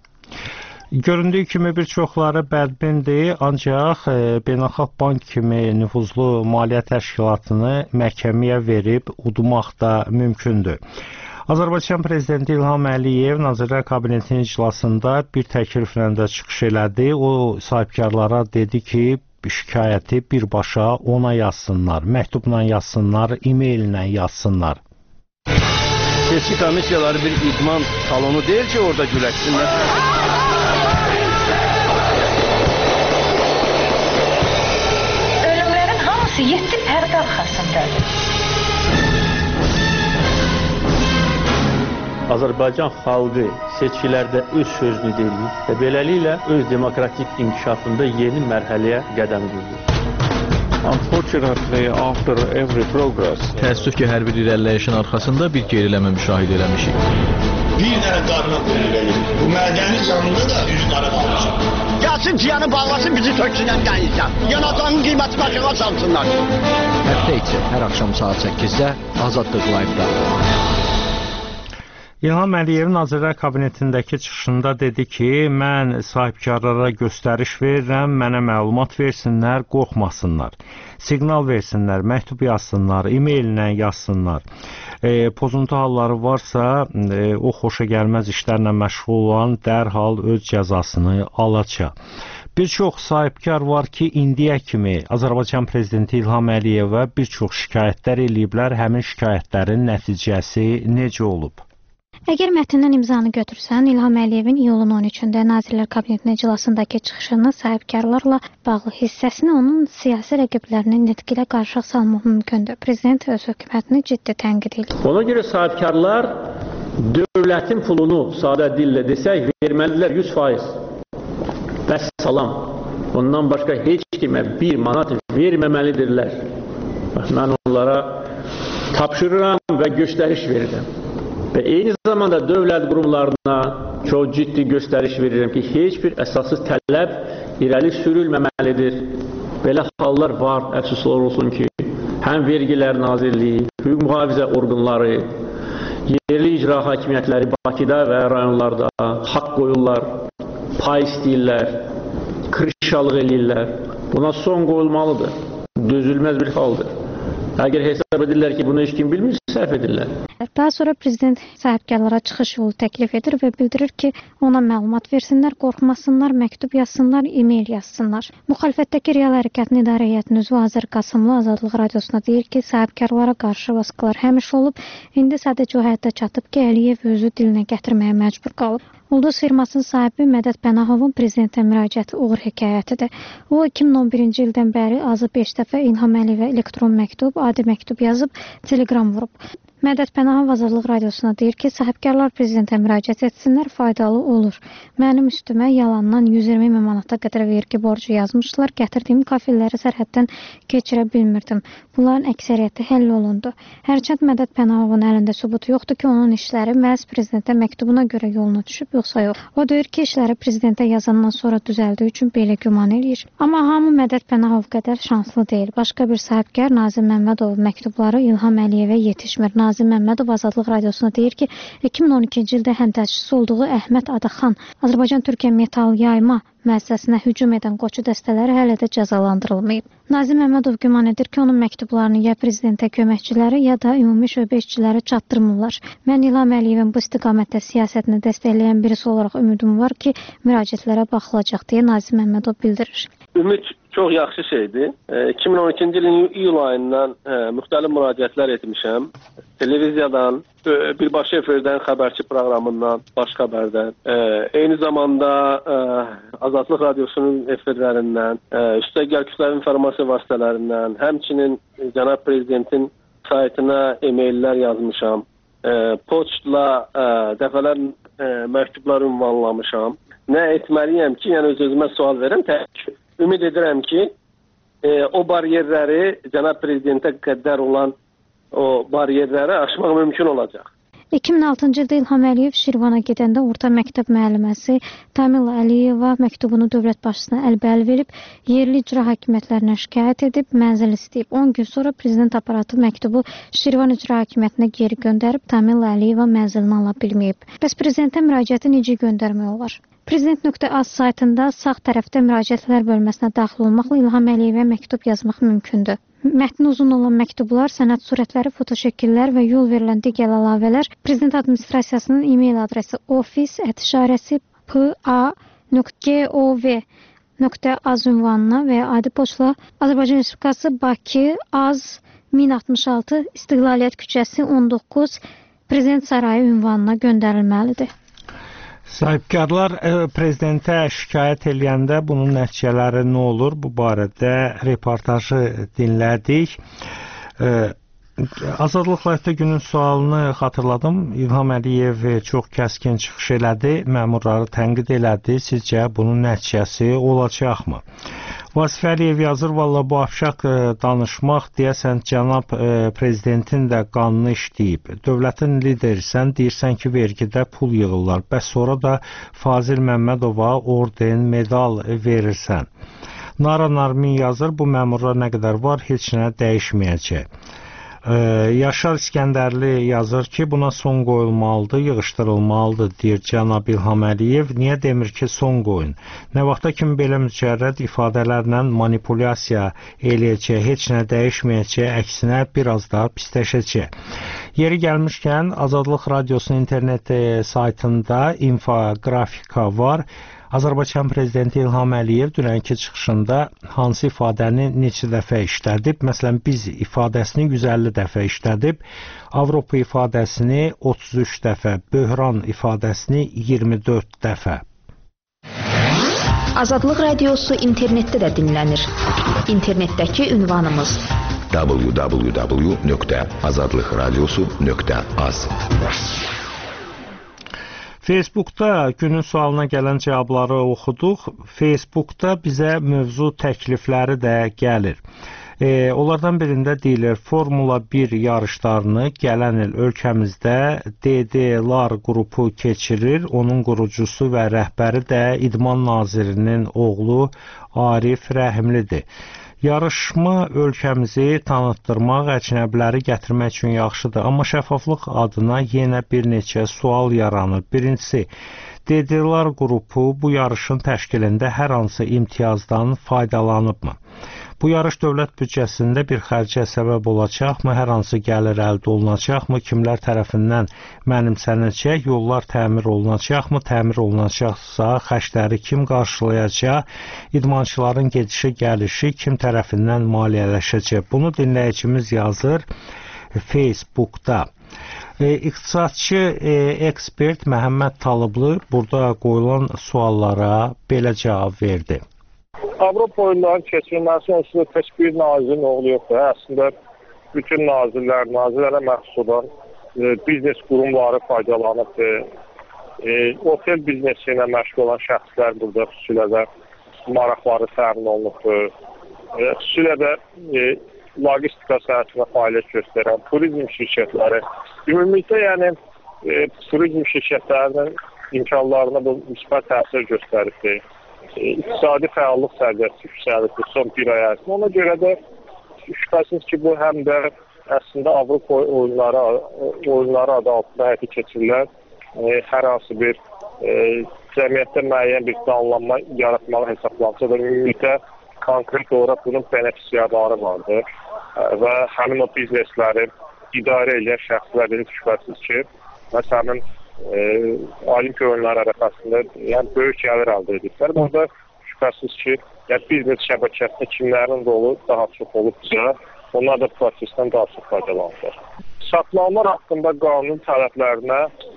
Göründüyü kimi bir çoxları bədbindir, ancaq Beynəlxalq Bank kimi nüfuzlu maliyyə təşkilatını məhkəməyə verib udmaq da mümkündür. Azərbaycan Prezidenti İlham Əliyev Nazirlər Kabinetinin iclasında bir təkliflə də çıxış elədi. O sahibkarlara dedi ki, şikayəti birbaşa ona yazsınlar, məktubla yazsınlar, e-maillə yazsınlar. Seçki komissiyaları bir idman salonu deyil ki, orada güləşsinlər. Ölümlərin hamısı 7 pərdə arxasındadır. Azərbaycan xalqı seçkilərdə öz sözünü deyir və beləliklə öz demokratik inkişafında yeni mərhələyə qədəm qoyur. Unfortunately, after every progress, təəssüf ki, hər bir irəliləyişin arxasında bir geriləmə müşahidə eləmişik. Bir dənə qarına qoyulur. Bu mədəni canında da üzü qara qalmışıq. Gəlsin ciyanı bağlasın, bizi töksünən gəlirsən. Yanacağın qiyməti başına çalsınlar. Həftə içi hər axşam saat 8-də Azadlıq Live-da. İlham Əliyev Nazirlər Kabinetindəki çıxışında dedi ki, mən sahibkarlara göstəriş verirəm, mənə məlumat versinlər, qorxmasınlar. Siqnal versinlər, məktub yazsınlar, e-maillə yazsınlar. Pozuntu halları varsa, o xoşa gəlməz işlərlə məşğul olan dərhal öz cəzasını alacaq. Bir çox sahibkar var ki, indiyə kimi Azərbaycan Prezidenti İlham Əliyevə bir çox şikayətlər eləyiblər, həmin şikayətlərin nəticəsi necə olub? Əgər mətndən imzanı götürsən, İlham Əliyevin iyulun 13-də Nazirlər Kabinetinin iclasındakı çıxışını sahibkarlarla bağlı hissəsini onun siyasi rəqiblərinin nitqilə qarşıq salmaq mümkündür. Prezident öz hökumətini ciddi tənqid edir. Ona görə sahibkarlar dövlətin pulunu sadə dillə desək verməlidirlər 100%. Bəs salam. Ondan başqa heç kimə 1 manat verməməlidirlər. Mən onlara tapşırıram və göstəriş verirəm. Və eyni zamanda dövlət qurumlarına çox ciddi göstəriş verirəm ki, heç bir əsassız tələb irəli sürülməməlidir. Belə hallar var, əfsuslar olsun ki, həm Vergilər Nazirliyi, hüquq mühafizə orqanları, yerli icra hakimiyyətləri Bakıda və rayonlarda haqq qoyurlar, pay istəyirlər, kırışalıq eləyirlər. Buna son qoyulmalıdır. Dözülməz bir haldır. Əgər hesab edirlər ki, bunu heç kim bilmir, səhv edirlər. Daha sonra prezident sahibkarlara çıxış yolu təklif edir və bildirir ki, ona məlumat versinlər, qorxmasınlar, məktub yazsınlar, e-mail yazsınlar. Müxalifətdəki Real Hərəkatın İdarə Heyətinin üzvü Azər Qasımlı Azadlıq Radiosuna deyir ki, sahibkarlara qarşı baskılar həmişə olub, indi sadəcə o həddə çatıb ki, Əliyev özü dilinə gətirməyə məcbur qalıb. Ulduz firmasının sahibi Mədəd Pənahovun prezidentə müraciəti uğur hekayətidir. O, 2011-ci ildən bəri azı 5 dəfə İlham Əliyevə elektron məktub, adi məktub yazıb, telegram vurub. Mədəd Pənahov Azadlıq Radiosuna deyir ki, sahibkarlar prezidentə müraciət etsinlər, faydalı olur. Mənim üstümə yalandan 120 min manata qədər vergi borcu yazmışlar, gətirdiyim kafelləri sərhəddən keçirə bilmirdim. Bunların əksəriyyəti həll olundu. Hərçənd Mədəd Pənahovun əlində sübut yoxdur ki, onun işləri məhz prezidentə məktubuna görə yoluna düşüb, yoxsa yox. O deyir ki, işləri prezidentə yazandan sonra düzəldiyi üçün belə güman eləyir. Amma hamı Mədəd Pənahov qədər şanslı deyil. Başqa bir sahibkar Nazim Məmmədov məktubları İlham Əliyevə yetişmir. Nazim Məmmədov Azadlıq Radiosuna deyir ki, 2012-ci ildə həmtəşkilçisi olduğu Əhməd Adaxan Azərbaycan-Türkiyə Metal Yayma müəssisəsinə hücum edən qoçu dəstələri hələ də cəzalandırılmayıb. Nazim Məmmədov güman edir ki, onun məktublarını ya prezidentə köməkçiləri, ya da ümumi şöbə işçiləri çatdırmırlar. Mən İlham Əliyevin bu istiqamətdə siyasətini dəstəkləyən birisi olaraq ümidim var ki, müraciətlərə baxılacaq deyə Nazim Məmmədov bildirir. Ümid çox yaxşı şeydir. 2012-ci ilin iyul ayından müxtəlif müraciətlər etmişəm. Televiziyadan, birbaşa efirdən, xəbərçi proqramından, baş xəbərdən, eyni zamanda Azadlıq Radiosunun efirlərindən, üstəgəl kütləvi informasiya vasitələrindən, həmçinin cənab prezidentin saytına e-maillər yazmışam. Poçtla dəfələr məktublar ünvanlamışam. Nə etməliyəm ki, yəni öz-özümə sual verirəm. Ümid edirəm ki, o bariyerləri, cənab prezidentə qədər olan o bariyerləri aşmaq mümkün olacaq. 2006-cı ildə İlham Əliyev Şirvana gedəndə orta məktəb müəlliməsi Tamila Əliyeva məktubunu dövlət başçısına əlbəl verib, yerli icra hakimiyyətlərinə şikayət edib, mənzil istəyib. 10 gün sonra prezident aparatı məktubu Şirvan icra hakimiyyətinə geri göndərib, Tamila Əliyeva mənzilini ala bilməyib. Bəs prezidentə müraciəti necə göndərmək olar? Prezident.az saytında sağ tərəfdə müraciətlər bölməsinə daxil olmaqla İlham Əliyevə məktub yazmaq mümkündür. Mətni uzun olan məktublar, sənəd surətləri, fotoşəkillər və yol verilən digər əlavələr Prezident Administrasiyasının e-mail adresi office@pa.gov.az ünvanına və ya adi poçtla Azərbaycan Respublikası Bakı AZ 1066 İstiqlaliyyət küçəsi 19 Prezident Sarayı ünvanına göndərilməlidir. Sahibkarlar prezidentə şikayət eləyəndə bunun nəticələri nə olur? Bu barədə reportajı dinlədik. Azadlıq Live-də günün sualını xatırladım. İlham Əliyev çox kəskin çıxış elədi, məmurları tənqid elədi. Sizcə bunun nəticəsi olacaqmı? Vasif Əliyev yazır, valla bu afşaq danışmaq deyəsən cənab prezidentin də qanını işləyib. Dövlətin liderisən, deyirsən ki, vergidə pul yığırlar. Bəs sonra da Fazil Məmmədova orden, medal verirsən. Nara Narmin yazır, bu məmurlar nə qədər var, heç nə dəyişməyəcək. Yaşar İskəndərli yazır ki, buna son qoyulmalıdır, yığışdırılmalıdır, deyir cənab İlham Əliyev. Niyə demir ki, son qoyun? Nə vaxta kimi belə mücərrəd ifadələrlə manipulyasiya eləyəcək, heç nə dəyişməyəcək, əksinə biraz daha pisləşəcək. Yeri gəlmişkən, Azadlıq Radiosunun internet saytında infoqrafika var. Azərbaycan Prezidenti İlham Əliyev dünənki çıxışında hansı ifadəni neçə dəfə işlədib? Məsələn, biz ifadəsini 150 dəfə işlədib, Avropa ifadəsini 33 dəfə, böhran ifadəsini 24 dəfə. Azadlıq Radiosu internetdə də dinlənir. İnternetdəki ünvanımız www.azadlıqradiosu.az. Facebookda günün sualına gələn cavabları oxuduq. Facebookda bizə mövzu təklifləri də gəlir. Onlardan birində deyilir, Formula 1 yarışlarını gələn il ölkəmizdə DD-lar qrupu keçirir. Onun qurucusu və rəhbəri də İdman Nazirinin oğlu Arif Rəhimlidir. Yarışma ölkəmizi tanıtdırmaq, əcnəbiləri gətirmək üçün yaxşıdır. Amma şəffaflıq adına yenə bir neçə sual yaranır. Birincisi, DD-lar qrupu bu yarışın təşkilində hər hansı imtiyazdan faydalanıbmı? Bu yarış dövlət büdcəsində bir xərcə səbəb olacaqmı? Hər hansı gəlir əldə olunacaqmı? Kimlər tərəfindən mənimsənəcək? Yollar təmir olunacaqmı? Təmir olunacaqsa, xərcləri kim qarşılayacaq? İdmançıların gedişi, gəlişi kim tərəfindən maliyyələşəcək? Bunu dinləyicimiz yazır Facebookda. İqtisadçı ekspert Məhəmməd Talıblı burada qoyulan suallara belə cavab verdi. Avropa oyunlarının keçirilməsi onsuz da tək bir nazirin oğlu yoxdur. Əslində, bütün nazirlərə məxsus olan biznes qurumları faydalanıbdır. Otel biznesi ilə məşğul olan şəxslər burada xüsusilə də maraqları təmin olunubdur. Xüsusilə də logistika sənətində fəaliyyət göstərən turizm şirkətləri, ümumilikdə yəni turizm şirkətlərinin imkanlarına bu müsbət təsir göstəribdir. İqtisadi fəallıq səviyyəsi yüksəlibdir son bir ay ərzində. Ona görə də şübhəsiz ki, bu həm də əslində Avropa oyunları adı altında həyata keçirilən hər hansı bir cəmiyyətdə müəyyən bir danlanma yaratmalı hesablansa da ümumilikdə konkret olaraq bunun benefisiarları vardır və həmin o biznesləri idarə edən şəxslərin şübhəsiz ki, məsələn, Olimpiya oyunları ərəfəsində yəni böyük gəlir əldə ediblər. Burada şübhəsiz ki, yəni biznes şəbəkəsində kimlərin rolu daha çox olubsa, onlar da prosesdən daha çox faydalanırlar. Satın-almalar haqqında qanun tələblərinə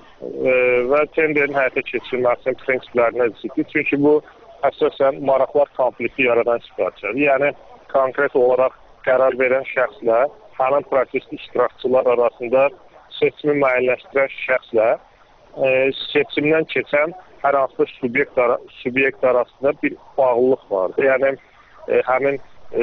və tenderin həyata keçirilməsinin prinsiplərinə ziddir. Çünki bu əsasən maraqlar konflikti yaradan situasiyadır. Yəni konkret olaraq qərar verən şəxslə həmin prosesdə iştirakçılar arasında seçimi müəyyənləşdirən şəxslə seçimdən keçən hər hansı subyekt arasında bir bağlılıq vardır. Yəni həmin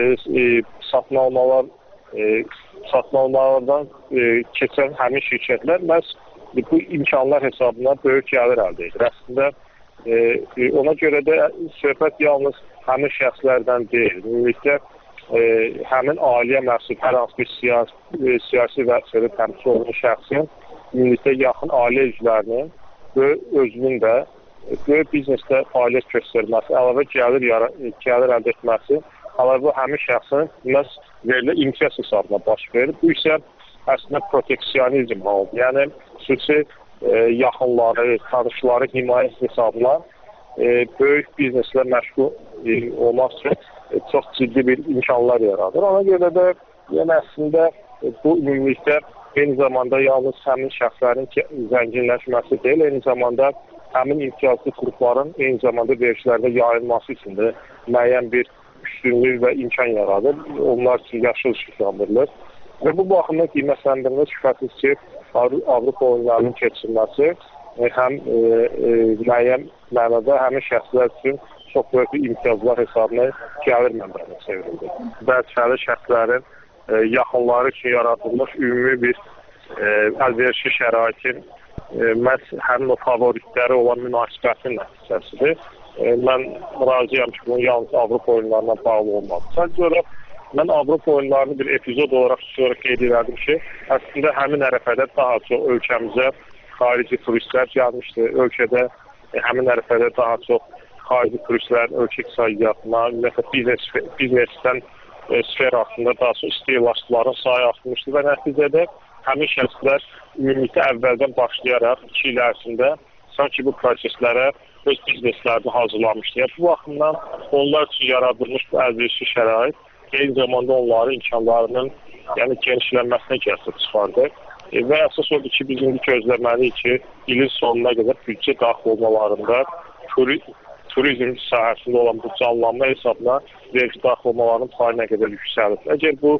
satın-almalardan keçən həmin şirkətlər məhz bu imkanlar hesabına böyük gəlir əldə edir. Əslində ona görə də söhbət yalnız həmin şəxslərdən deyil. Ümumilikdə həmin aliyə məxsus hər hansı bir siyasi vəzifədə təmsil olunmuş şəxsin ümumilikdə yaxın ailə üzvlərinin və özünün də böyük biznesdə fəaliyyət göstərməsi, əlavə gəlir əldə etməsi, əlavə həmin şəxsin məhz verilən imtiyaz hesabına baş verir. Bu isə əslində proteksionizm halıdır. Yəni, xüsusi yaxınları, tanışları himayət hesabına böyük bizneslə məşğul olmaq üçün çox ciddi bir imkanlar yaradır. Ona görə də yəni əslində bu ümumilikdə eyni zamanda yalnız həmin şəxslərin zənginləşməsi deyil, eyni zamanda həmin imtiyazlı qrupların eyni zamanda vergilərdə yayılması üçün də müəyyən bir üstünlük və imkan yaradır. Onlar üçün yaşıl işıqlandırılır. Və bu baxımdan qiymətləndirmə şübhəsiz ki, Avropa oyunlarının keçirilməsi həm müəyyən mənada həmin şəxslər üçün çox böyük imtiyazlar hesabına gəlir mənbəyinə çevrildi. Vəzifəli şəxslərin yaxınları üçün yaradılmış ümumi bir əlverişli şəraitin məhz həmin o favoritləri olan münasibətin nəticəsidir. Mən razıyam ki, bunun yalnız Avropa oyunlarına bağlı olmadı. Sadəcə olaraq mən Avropa oyunlarını bir epizod olaraq qeyd edirdim ki, əslində həmin ərəfədə daha çox ölkəmizə xarici turistlər gəlmişdi. Ölkədə həmin ərəfədə daha çox xarici turistlərin ölkə iqtisadiyyatına, ümumiyyətlə biznesdən sferasında daha çox istehlakçıların sayı artmışdı və nəticədə həmin şəxslər ümumilikdə əvvəldən başlayaraq 2 il ərzində sanki bu proseslərə öz bizneslərini hazırlamışdı. Bu baxımdan onlar üçün yaradılmış bu əlverişli şərait eyni zamanda onların imkanlarının genişlənməsinə gətirib çıxardı. Və əsas odur ki, biz indi gözləməliyik ki, ilin sonuna qədər büdcə daxil olmalarında turizm sahəsində olan bu canlanma hesabına vergi daxil olmalarının payı nə qədər yüksəlir. Əgər bu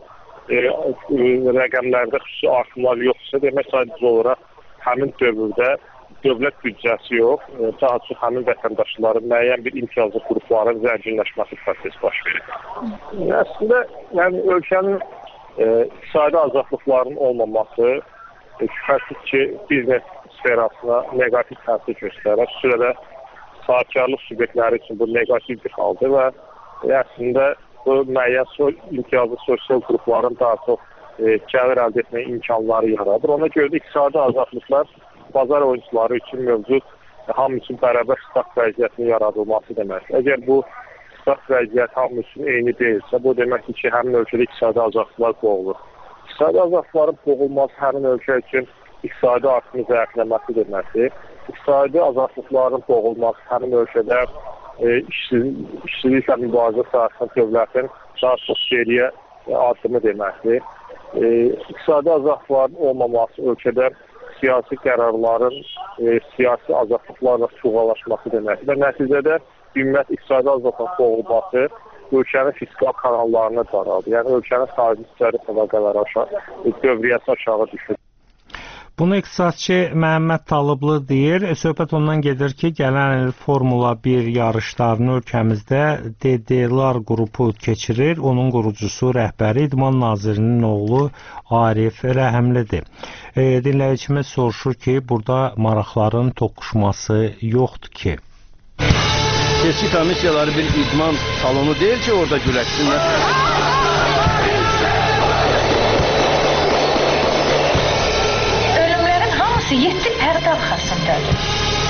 rəqəmlərdə xüsusi artımlar yoxsa, demək sadəcə olaraq həmin dövrdə dövlət büdcəsi yox, daha çox həmin vətəndaşların müəyyən bir imtiyazlı qrupların zənginləşməsi prosesi baş verir. Əslində, ölkənin iqtisadi azadlıqlarının olmaması şübhəsiz ki, biznes sferasına neqativ təsir göstərir. Xüsusilə sahibkarlıq subyektləri üçün bu neqativ bir haldır və əslində bu müəyyən imtiyazlı sosial qrupların daha çox gəlir əldə etməyə imkanları yaradır. Ona görə də iqtisadi azadlıqlar bazar oyuncuları üçün mövcud hamı üçün bərabər start vəziyyətinin yaradılması deməkdir. Əgər bu start vəziyyət hamı üçün eyni deyilsə, bu deməkdir ki, həmin ölkədə iqtisadi azadlıqlar boğulur. İqtisadi azadlıqların boğulması həmin ölkə üçün iqtisadi artımı zəifləməsi deməkdir. İqtisadi azadlıqların boğulması həmin ölkədə işsizliklə mübarizə sahəsində dövlətin daha çox geriyə artımı deməkdir. İqtisadi azadlıqların olmaması ölkədə siyasi qərarların siyasi azadlıqlarla çuğalaşması deməkdir. Və nəticədə ümumiyyət iqtisadi azadlıq boğulması ölkənin fiskal kanallarına daraldı. Yəni ölkənin xarici ticarət əlaqələri dövriyyəsi aşağı düşür. Bunu iqtisadçı Məhəmməd Talıblı deyir. Söhbət ondan gedir ki, gələn il Formula 1 yarışlarını ölkəmizdə DDL-lar qrupu keçirir. Onun qurucusu, rəhbəri İdman Nazirinin oğlu Arif Rəhimlidir. Dinləyicimiz soruşur ki, burada maraqların toqquşması yoxdur ki. Seçki komissiyaları bir idman salonu deyil ki, orada güləşsinlər. Ölümlərin hamısı 7 pərdə arxasındadır.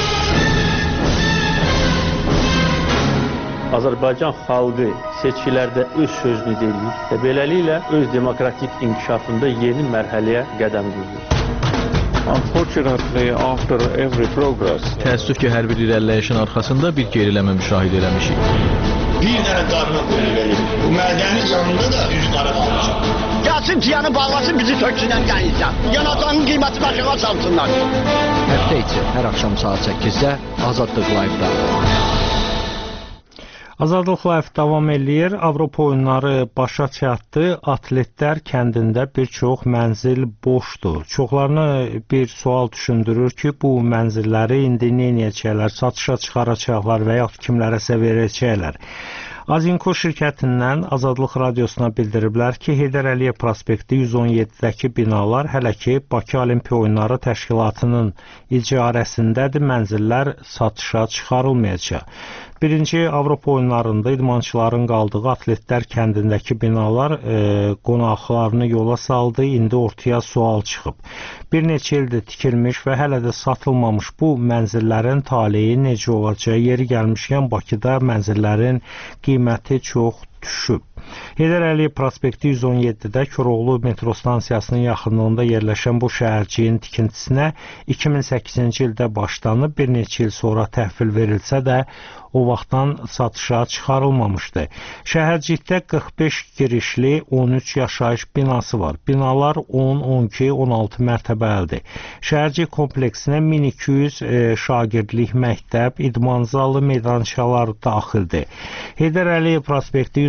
Azərbaycan xalqı seçkilərdə öz sözünü deyir və beləliklə öz demokratik inkişafında yeni mərhələyə qədəm qoyur. Unfortunately, after every progress, təəssüf ki, hər bir irəliləyişin arxasında bir geriləmə müşahidə eləmişik. Bir dənə qarına qoyulur. Bu mədəni canında da üz qara qalmışam. Gəlsin ciyanı bağlasın, bizi töksünən gəlirsən. Yanacağın qiyməti başına salsınlar. Həftə içi hər axşam saat 8-də Azadlıq Live-da. Azadlıq Live davam eləyir. Avropa oyunları başa çatdı. Atletlər kəndində bir çox mənzil boşdur. Çoxlarını bir sual düşündürür ki, bu mənzilləri indi nə edəcəklər, satışa çıxaracaqlar və yaxud kimlərəsə verəcəklər. Azinko şirkətindən Azadlıq Radiosuna bildiriblər ki, Heydər Əliyev prospekti 117-dəki binalar hələ ki Bakı Olimpiya Oyunları Təşkilatının icarəsindədir, mənzillər satışa çıxarılmayacaq. Birinci Avropa oyunlarında idmançıların qaldığı Atletlər kəndindəki binalar qonaqlarını yola saldı. İndi ortaya sual çıxıb. Bir neçə ildir tikilmiş və hələ də satılmamış bu mənzillərin taleyi necə olacağı, yeri gəlmişkən Bakıda mənzillərin qiyməti çox düşüb. Heydər Əliyev prospekti 117-də Koroğlu metro stansiyasının yaxınlığında yerləşən bu şəhərciyin tikintisinə 2008-ci ildə başlanıb, bir neçə il sonra təhvil verilsə də o vaxtdan satışa çıxarılmamışdı. Şəhərcikdə 45 girişli 13 yaşayış binası var. Binalar 10, 12, 16 mərtəbəlidir. Şəhərcik kompleksinə 1200 şagirdlik məktəb, idman zalı, meydançalar daxildir. Heydər Əliyev prospekti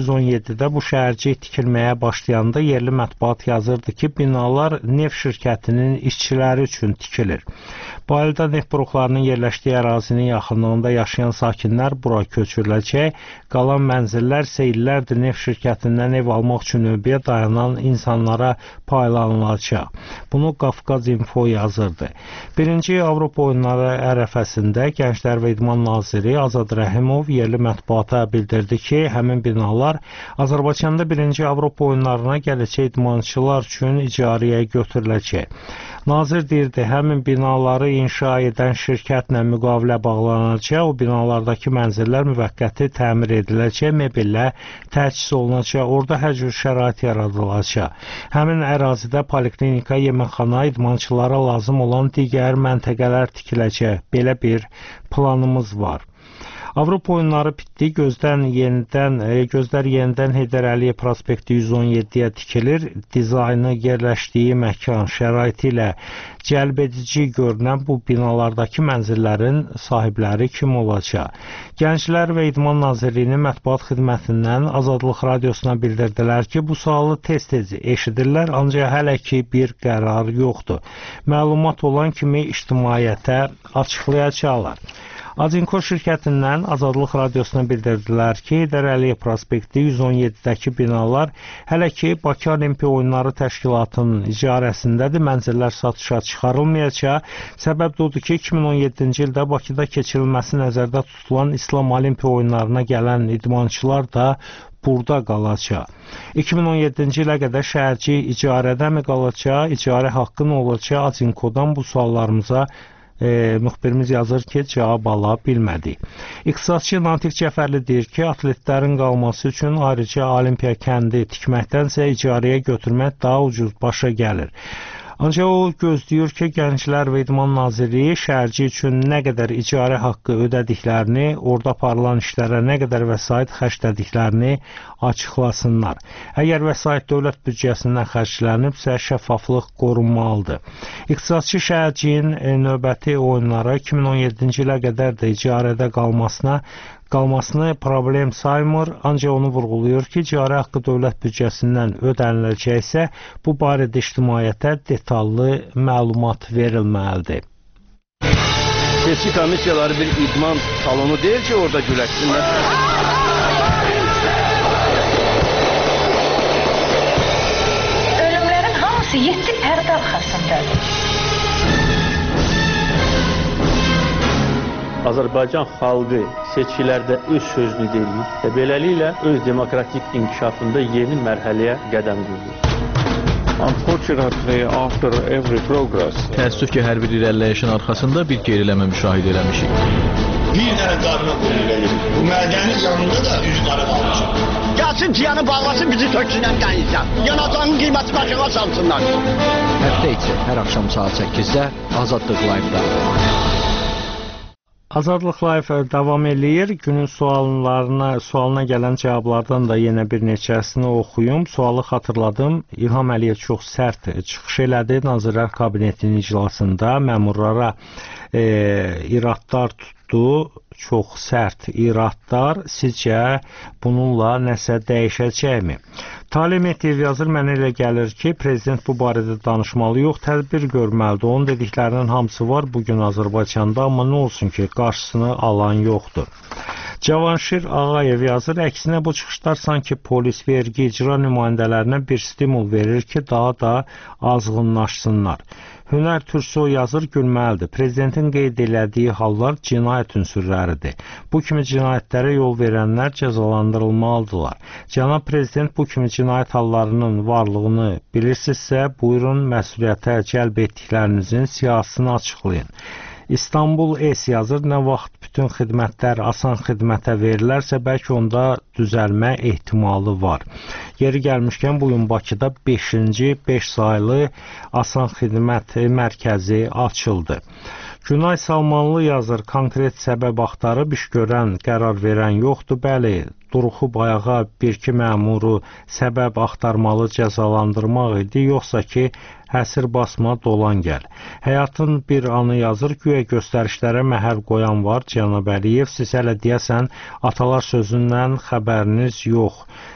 1917-də bu şəhərcik tikilməyə başlayanda yerli mətbuat yazırdı ki, binalar neft şirkətinin işçiləri üçün tikilir. Bu halda neft buruqlarının yerləşdiyi ərazinin yaxınlığında yaşayan sakinlər bura köçürüləcək, qalan mənzillər isə illərdir neft şirkətindən ev almaq üçün növbəyə dayanan insanlara paylanılacaq. Bunu Qafqaz Info yazırdı. Birinci Avropa oyunları ərəfəsində Gənclər və İdman naziri Azad Rəhimov yerli mətbuata bildirdi ki, həmin binalar Azərbaycanda birinci Avropa oyunlarına gələcək idmançılar üçün icarəyə götürüləcək. Nazir deyirdi, həmin binaları inşa edən şirkətlə müqavilə bağlanacaq, o binalardakı mənzillər müvəqqəti təmir ediləcək, mebellə təchiz olunacaq, orada hər cür şərait yaradılacaq. Həmin ərazidə poliklinika, yeməkxana, idmançılara lazım olan digər məntəqələr tikiləcək. Belə bir planımız var. Avropa oyunları bitdi, gözlər yenidən Heydər Əliyev prospekti 117-yə tikilir. Dizaynı, yerləşdiyi məkan, şəraiti ilə cəlb edici görünən bu binalardakı mənzillərin sahibləri kim olacaq? Gənclər və İdman Nazirliyinin mətbuat xidmətindən Azadlıq Radiosuna bildirdilər ki, bu sualı tez-tez eşidirlər, ancaq hələ ki bir qərar yoxdur. Məlumat olan kimi ictimaiyyətə açıqlayacaqlar. Acinko şirkətindən Azadlıq Radiosuna bildirdilər ki, Heydər Əliyev prospekti 117-dəki binalar hələ ki Bakı Olimpiya Oyunları Təşkilatının icarəsindədir, mənzillər satışa çıxarılmayacaq. Səbəb də odur ki, 2017-ci ildə Bakıda keçirilməsi nəzərdə tutulan İslam Olimpiya Oyunlarına gələn idmançılar da burada qalacaq. 2017-ci ilə qədər şəhərci icarədə mi qalacaq, icarə haqqı nə olacaq? Acinkodan bu suallarımıza müxbirimiz yazır ki, cavab ala bilmədik. İqtisadçı Natiq Cəfərli deyir ki, atletlərin qalması üçün ayrıca Olimpiya kəndi tikməkdənsə icarəyə götürmək daha ucuz başa gəlir. Ancaq o gözləyir ki, Gənclər və İdman Nazirliyi şəhərci üçün nə qədər icarə haqqı ödədiklərini, orada aparılan işlərə nə qədər vəsait xərclədiklərini açıqlasınlar. Əgər vəsait dövlət büdcəsindən xərclənibsə, şəffaflıq qorunmalıdır. İqtisadçı şəhərciyin növbəti oyunlara 2017-ci ilə qədər də icarədə qalmasını problem saymır, ancaq onu vurğulayır ki, icarə haqqı dövlət büdcəsindən ödəniləcəksə, bu barədə ictimaiyyətə detallı məlumat verilməlidir. Seçki komissiyaları bir idman salonu deyil ki, orada güləşsinlər. Ölümlərin hamısı 7 pərdə arxasındadır. Azərbaycan xalqı seçkilərdə öz sözünü deyir və beləliklə öz demokratik inkişafında yeni mərhələyə qədəm qoyur. Unfortunately, after every progress, təəssüf ki, hər bir irəliləyişin arxasında bir geriləmə müşahidə eləmişik. Bir dənə qarına qoyulur. Bu mədəni canında da üzləri qalmışıq. Gəlsin ciyanı bağlasın, bizi töksünən qəyinsə. Yanacağın qiyməti başına salsınlar. Həftə içi hər axşam saat 8-də Azadlıq Live-da. Azadlıq Live davam eləyir. Günün sualına gələn cavablardan da yenə bir neçəsini oxuyum. Sualı xatırladım. İlham Əliyev çox sərt çıxış elədi. Nazirlər Kabinetinin iclasında məmurlara iradlar tutdu. Çox sərt iradlar. Sizcə bununla nəsə dəyişəcəkmi? Talim Etiyev yazır, mənə elə gəlir ki, prezident bu barədə danışmalı yox, tədbir görməlidir. Onun dediklərinin hamısı var bugün Azərbaycanda, amma nə olsun ki, qarşısını alan yoxdur. Cavanşir Ağayev yazır, əksinə bu çıxışlar sanki polis, vergi, icra nümayəndələrinə bir stimul verir ki, daha da azğınlaşsınlar. Hünər Türsoy yazır, gülməlidir. Prezidentin qeyd elədiyi hallar cinayət ünsürləridir. Bu kimi cinayətlərə yol verənlər cəzalandırılmalıdırlar. Cənab Prezident bu kimi cinayət hallarının varlığını bilirsinizsə, buyurun məsuliyyətə cəlb etdiklərinizin siyasını açıqlayın. İstanbul S yazır, nə vaxt bütün xidmətlər asan xidmətə verilərsə, bəlkə onda düzəlmə ehtimalı var. Yeri gəlmişkən, bugün Bakıda 5-ci 5 saylı asan xidmət mərkəzi açıldı. Günay Salmanlı yazır, konkret səbəb axtarıb iş görən, qərar verən yoxdur. Bəli, duruxub ayağa bir-iki məmuru səbəb axtarmalı, cəzalandırmaq idi, yoxsa ki, həsir basma, dolan gəl. Həyatın bir anı yazır, güya göstərişlərə məhəl qoyan var, Cənab Əliyev, siz hələ deyəsən atalar sözündən xəbəriniz yox.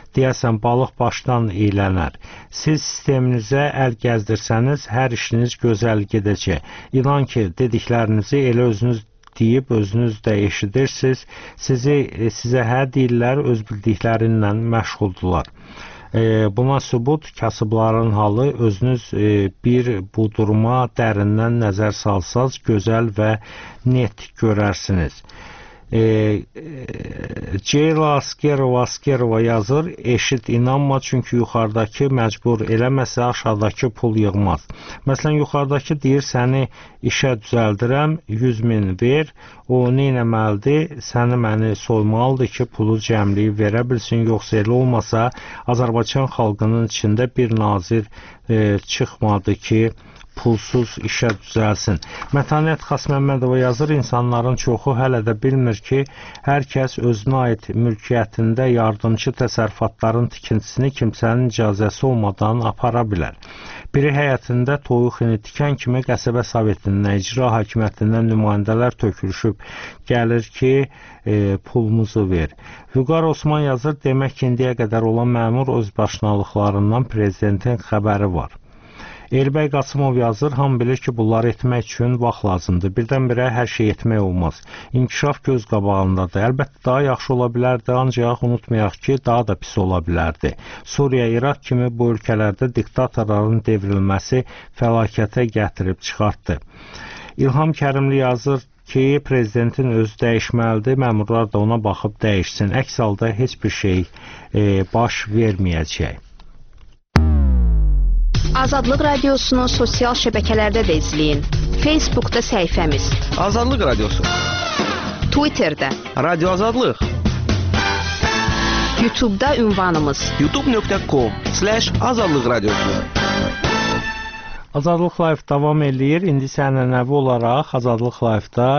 Deyəsən, balıq başdan iylənər. Siz sisteminizə əl gəzdirsəniz, hər işiniz gözəl gedəcək. İnan ki, dediklərinizi elə özünüz deyib, özünüz də eşidirsiniz. Sizə hə deyirlər, öz bildiklərinlə məşğuldurlar. Buna sübut kasıbların halı, özünüz bu duruma dərindən nəzər salsaz, gözəl və net görərsiniz. Ceyla Askerova yazır, eşit, inanma, çünki yuxarıdakı məcbur eləməsə aşağıdakı pul yığmaz. Məsələn, yuxarıdakı deyir, səni işə düzəldirəm, 100.000 ver, o neynəməlidir, məni soymalıdır ki, pulu cəmliyib verə bilsin, yoxsa elə olmasa Azərbaycan xalqının içində bir nazir çıxmadı ki, pulsuz işə düzəlsin. Mətanət Xasməmmədova yazır, insanların çoxu hələ də bilmir ki, hər kəs özünə aid mülkiyyətində yardımcı təsərrüfatların tikintisini kimsənin icazəsi olmadan apara bilər. Biri həyətində toyuq ini tikən kimi qəsəbə sovetindən, icra hakimiyyətindən nümayəndələr tökülüşüb gəlir ki, pulumuzu ver. Vüqar Osman yazır, demək ki, indiyə qədər olan məmur özbaşınalıqlarından prezidentin xəbəri var. Elbəy Qasımov yazır, hamı bilir ki, bunları etmək üçün vaxt lazımdır. Birdən-birə hər şey etmək olmaz. İnkişaf göz qabağındadır. Əlbəttə, daha yaxşı ola bilərdi, ancaq unutmayaq ki, daha da pis ola bilərdi. Suriya, İraq kimi bu ölkələrdə diktatorların devrilməsi fəlakətə gətirib çıxartdı. İlham Kərimli yazır ki, prezidentin özü dəyişməlidir, məmurlar da ona baxıb dəyişsin. Əks halda heç bir şey baş verməyəcək. Azadlıq Radiosunu sosial şəbəkələrdə də izləyin. Facebookda səhifəmiz Azadlıq Radiosu, Twitterdə Radio Azadlıq, YouTube'da ünvanımız youtube.com/Azadlıq Radiosu. Azadlıq Live davam eləyir. İndi ənənəvi olaraq Azadlıq Live-da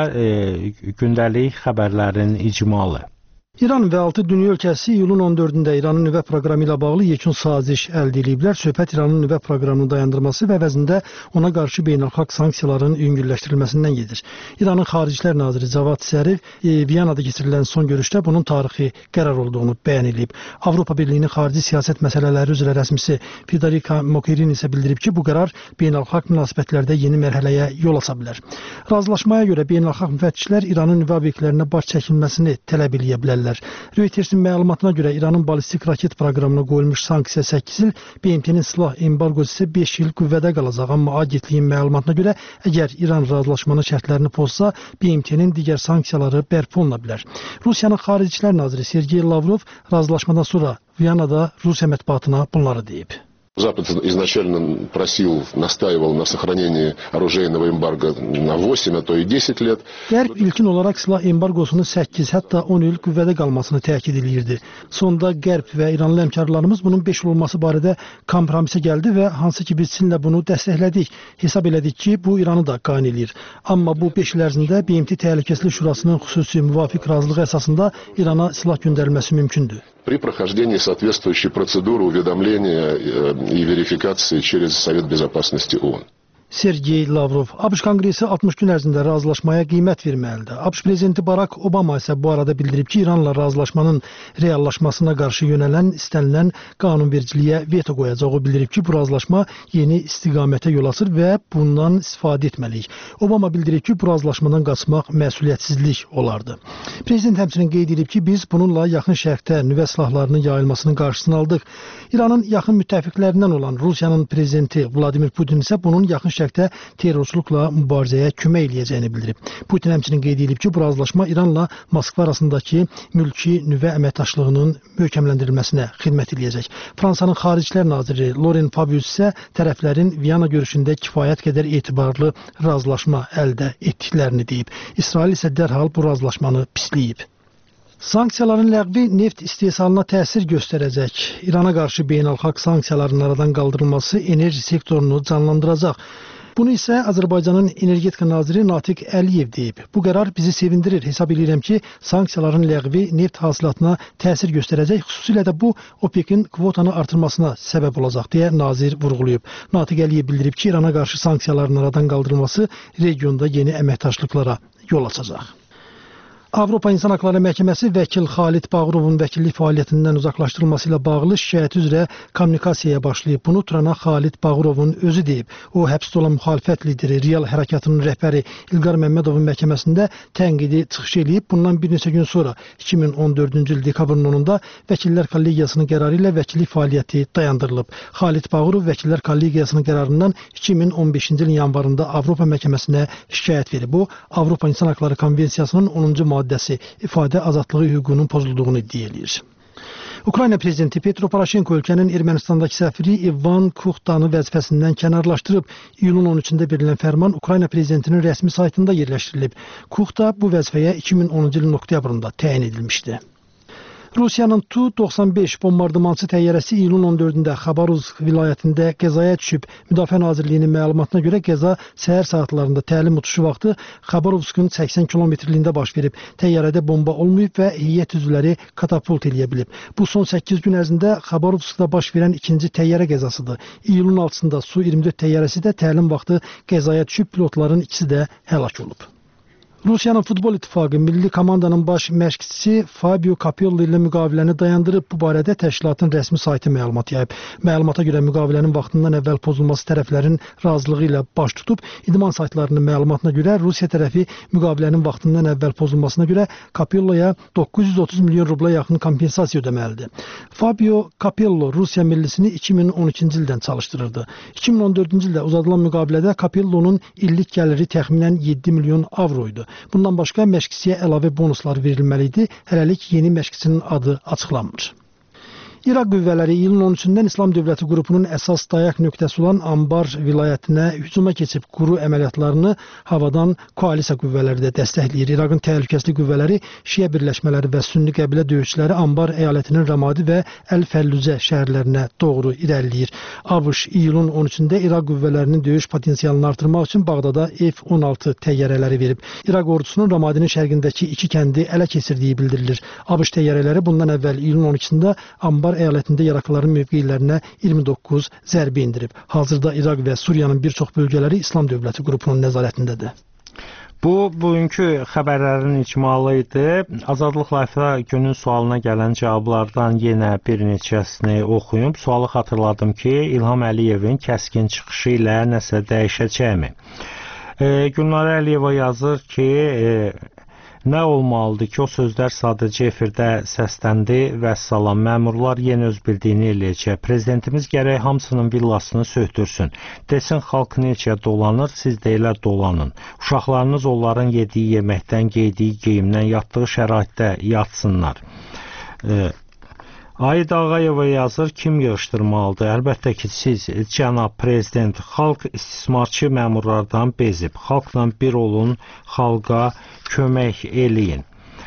gündəlik xəbərlərin icmalı. İran və 6 dünya ölkəsi iyulun 14-də İranın nüvə proqramı ilə bağlı yekun saziş əldə ediblər. Söhbət İranın nüvə proqramını dayandırması və əvəzində ona qarşı beynəlxalq sanksiyaların yüngülləşdirilməsindən gedir. İranın Xaricilər naziri Cavad Zərif Viyanada keçirilən son görüşdə bunun tarixi qərar olduğunu bəyan edib. Avropa Birliyinin xarici siyasət məsələləri üzrə rəsmisi Federica Mogherini isə bildirib ki, bu qərar beynəlxalq münasibətlərdə yeni mərhələyə yol aça bilər. Razılaşmaya görə beynəlxalq müfəttişlər İranın nüvə obyektlərinə baş çəkilməsini tələb edə bilərlər. Reutersin məlumatına görə İranın ballistik raket proqramına qoyulmuş sanksiya 8 il, BMT-nin silah embargosu isə 5 il qüvvədə qalacaq. Amma agentliyin məlumatına görə əgər İran razılaşmanın şərtlərini pozsa, BMT-nin digər sanksiyaları bərpa oluna bilər. Rusiyanın Xaricilər naziri Sergey Lavrov razılaşmadan sonra Viyanada Rusiya mətbuatına bunları deyib. Запад изначально настаивал на сохранении оружейного эмбарго на 8, а то и 10 лет. Qərb ilkin olaraq silah embargosunun 8, hətta 10 il qüvvədə qalmasını təkid edirdi. Sonda Qərb və İranlı həmkarlarımız bunun 5 il olması barədə kompromisə gəldi və hansı ki biz sizinlə bunu dəstəklədik. Hesab elədik ki, bu İranı da qane eləyir. Amma bu 5 il ərzində BMT Təhlükəsizlik Şurasının xüsusi müvafiq razılığı əsasında İrana silah göndərilməsi mümkündür. При прохождении соответствующей процедуры уведомления и верификации через Совет Безопасности ООН. Sergey Lavrov, ABŞ Konqresi 60 gün ərzində razılaşmaya qiymət verməlidir. ABŞ prezidenti Barack Obama isə bu arada bildirib ki, İranla razılaşmanın reallaşmasına qarşı yönələn istənilən qanunvericiliyə veto qoyacaq. O bildirib ki, bu razılaşma yeni istiqamətə yol açır və bundan istifadə etməliyik. Obama bildirib ki, bu razılaşmadan qaçmaq məsuliyyətsizlik olardı. Prezident həmçinin qeyd edib ki, biz bununla yaxın şərqdə nüvə silahlarının yayılmasının qarşısını aldıq. İranın yaxın müttəfiqlərindən olan Rusiyanın prezidenti Vladimir Putin isə bunun yaxın şərqdə terrorçuluqla mübarizəyə kömək eləyəcəyini bildirib. Putin həmçinin qeyd edib ki, bu razılaşma İranla Moskva arasındakı mülki nüvə əməkdaşlığının möhkəmləndirilməsinə xidmət eləyəcək. Fransanın Xaricilər naziri Laurent Fabius isə tərəflərin Viyana görüşündə kifayət qədər etibarlı razılaşma əldə etdiklərini deyib. İsrail isə dərhal bu razılaşmanı pisləyib. Sanksiyaların ləğvi neft istehsalına təsir göstərəcək. İrana qarşı beynəlxalq sanksiyaların aradan qaldırılması enerji sektorunu canlandıracaq. Bunu isə Azərbaycanın energetika naziri Natiq Əliyev deyib. Bu qərar bizi sevindirir. Hesab edirəm ki, sanksiyaların ləğvi neft hasilatına təsir göstərəcək. Xüsusilə də bu OPEC-in kvotanı artırmasına səbəb olacaq deyə nazir vurğulayıb. Natiq Əliyev bildirib ki, İrana qarşı sanksiyaların aradan qaldırılması regionda yeni əməkdaşlıqlara yol açacaq. Avropa İnsan Haqları Məhkəməsi vəkil Xalid Bağırovun vəkillik fəaliyyətindən uzaqlaşdırılması ilə bağlı şikayət üzrə kommunikasiyaya başlayıb. Bunu Turana Xalid Bağırovun özü deyib. O, həbsdə olan müxalifət lideri, Real Hərəkatının rəhbəri İlqar Məmmədovun məhkəməsində tənqidi çıxış eləyib. Bundan bir neçə gün sonra 2014-cü il dekabrın 10-da Vəkillər Kollegiyasının qərarı ilə vəkillik fəaliyyəti dayandırılıb. Xalid Bağırov Vəkillər Kollegiyasının qərarından 2015-ci ilin yanvarında Avropa Məhkəməsinə şikayət verib. Bu, Avropa İnsan Haqları Konvensiyasının 10-cu maddəsi ifadə azadlığı hüququnun pozulduğunu iddia edir. Ukrayna prezidenti Petro Poroshenko ölkənin Ermənistandakı səfiri Ivan Kuxtanı vəzifəsindən kənarlaşdırıb. İyulun 13-də verilən fərman Ukrayna prezidentinin rəsmi saytında yerləşdirilib. Kuxta bu vəzifəyə 2010-cu ilin oktyabrında təyin edilmişdi. Rusiyanın Tu-95 bombardımançı təyyarəsi iyulun 14-də Xabarovsk vilayətində qəzaya düşüb. Müdafiə Nazirliyinin məlumatına görə qəza səhər saatlarında təlim uçuşu vaxtı Xabarovskun 80 kilometrliyində baş verib. Təyyarədə bomba olmayıb və heyət üzvləri katapult eləyə bilib. Bu son 8 gün ərzində Xabarovskda baş verən ikinci təyyarə qəzasıdır. İyulun 6-sında Su-24 təyyarəsi də təlim vaxtı qəzaya düşüb, pilotların ikisi də həlak olub. Rusiyanın futbol ittifaqı milli komandanın baş məşqçisi Fabio Capello ilə müqaviləni dayandırıb. Bu barədə təşkilatın rəsmi saytı məlumat yayıb. Məlumata görə müqavilənin vaxtından əvvəl pozulması tərəflərin razılığı ilə baş tutub. İdman saytlarının məlumatına görə Rusiya tərəfi müqavilənin vaxtından əvvəl pozulmasına görə Capelloya 930 milyon rubla yaxın kompensasiya ödəməlidir. Fabio Capello Rusiya millisini 2012-ci ildən çalışdırırdı. 2014-cü ildə uzadılan müqavilədə Capellonun illik gəliri təxminən 7 milyon avroydu. Bundan başqa məşqçiyə əlavə bonuslar verilməli idi. Hələlik yeni məşqçinin adı açıqlanmır. İraq qüvvələri iyulun 13-dən İslam Dövləti qrupunun əsas dayaq nöqtəsi olan Anbar vilayətinə hücuma keçib. Quru əməliyyatlarını havadan koalisiya qüvvələri də dəstəkləyir. İraqın təhlükəsizlik qüvvələri, Şiə birləşmələri və Sünni qəbilə döyüşçüləri Anbar əyalətinin Ramadi və Əl-Fəllücə şəhərlərinə doğru irəliləyir. ABŞ iyulun 13-də İraq qüvvələrinin döyüş potensialını artırmaq üçün Bağdada F-16 təyyarələri verib. İraq ordusunun Ramadinin şərqindəki 2 kəndi ələ keçirdiyi bildirilir. ABŞ təyyarələri bundan əvvəl iyulun 12-də Anbar əyalətində yaraqlıların mövqelərinə 29 zərbə indirib. Hazırda İraq və Suriyanın bir çox bölgələri İslam Dövləti qrupunun nəzarətindədir. Bu, bugünkü xəbərlərin icmalı idi. Azadlıq Layfda günün sualına gələn cavablardan yenə bir neçəsini oxuyum. Sualı xatırladım ki, İlham Əliyevin kəskin çıxışı ilə nəsə dəyişəcəkmi? Gülnara Əliyeva yazır ki, nə olmalıdır ki, o sözlər sadəcə efirdə səsləndi və salam, məmurlar yenə öz bildiyini eləyəcək. Prezidentimiz gərək hamısının villasını söhdürsün. Desin, xalq necə dolanır, siz də elə dolanın. Uşaqlarınız onların yediyi yeməkdən, geydiyi geyimdən, yatdığı şəraitdə yatsınlar. Aid Ağayeva yazır, kim yığışdırmalıdır? Əlbəttə ki, siz, cənab prezident, xalq istismarçı məmurlardan bezib. Xalqla bir olun, xalqa kömək eləyin.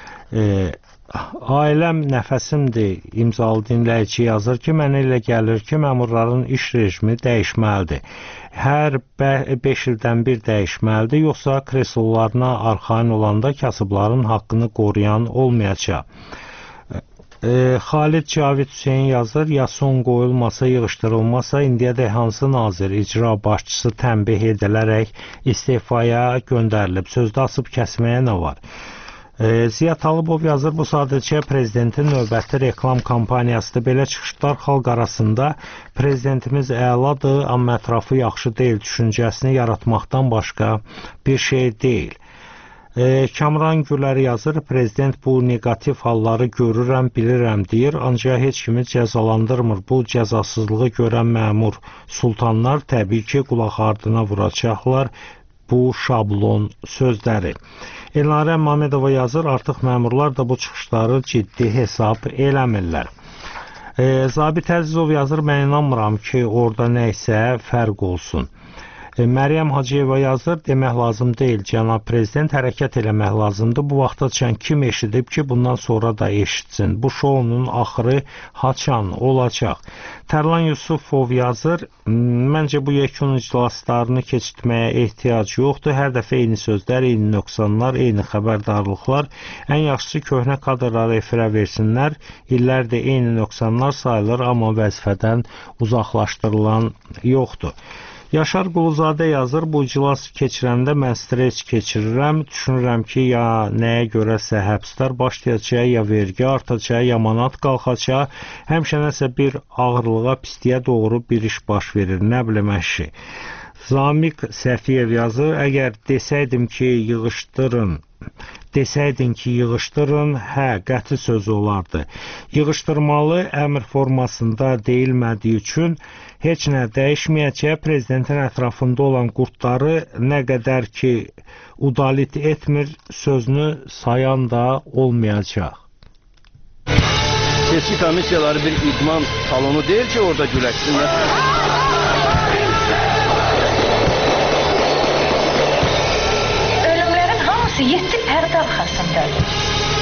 Ailəm nəfəsimdir, imzalı dinləyici yazır ki, mənə elə gəlir ki, məmurların iş rejimi dəyişməlidir. Hər 5 ildən bir dəyişməlidir, yoxsa kreslolarına arxain olanda kasıbların haqqını qoruyan olmayacaq. Xalid Cavid Hüseyin yazır, ya son qoyulmasa, yığışdırılmasa, indiyədək hansı nazir, icra başçısı tənbih edilərək istifaya göndərilib. Sözdə asıb kəsməyə nə var? Ziya Talıbov yazır, bu sadəcə prezidentin növbəti reklam kampaniyasıdır. Belə çıxışlar xalq arasında prezidentimiz əladır, amma ətrafı yaxşı deyil düşüncəsini yaratmaqdan başqa bir şey deyil. Kamran Gülər yazır, prezident bu negativ halları görürəm, bilirəm deyir, ancaq heç kimi cəzalandırmır. Bu cəzasızlığı görən məmur sultanlar təbii ki, qulaq ardına vuracaqlar bu şablon sözləri. Elnarə Mamedova yazır, artıq məmurlar da bu çıxışları ciddi hesab eləmirlər. Zabit Əzizov yazır, mən inanmıram ki, orada nəysə fərq olsun. Məryəm Hacıyeva yazır, demək lazım deyil, cənab prezident hərəkət eləmək lazımdır. Bu vaxtacan kim eşidib ki, bundan sonra da eşitsin. Bu şounun axırı haçan olacaq. Tərlan Yusufov yazır, məncə bu yekun iclaslarını keçirtməyə ehtiyac yoxdur. Hər dəfə eyni sözlər, eyni nöqsanlar, eyni xəbərdarlıqlar. Ən yaxşısı köhnə kadrları efirə versinlər. İllərdə eyni nöqsanlar sayılır, amma vəzifədən uzaqlaşdırılan yoxdur. Yaşar Quluzadə yazır, bu iclas keçirəndə mən stres keçirirəm, düşünürəm ki, ya nəyə görəsə həbslər başlayacaq, ya vergi artacaq, ya manat qalxacaq, həmişə nəsə bir ağırlığa, pisliyə doğru bir iş baş verir, nə bilim əşi. Zamiq Səfiyev yazır, əgər desəydin ki, yığışdırın, hə, qəti söz olardı. Yığışdırmalı əmr formasında deyilmədiyi üçün heç nə dəyişməyəcək, prezidentin ətrafında olan qurtları nə qədər ki, udalit etmir, sözünü sayan da olmayacaq. Seçki komissiyaları bir idman salonu deyil ki, orada güləşsinlər. Ölümlərin hamısı 7 pərdə arxasındadır.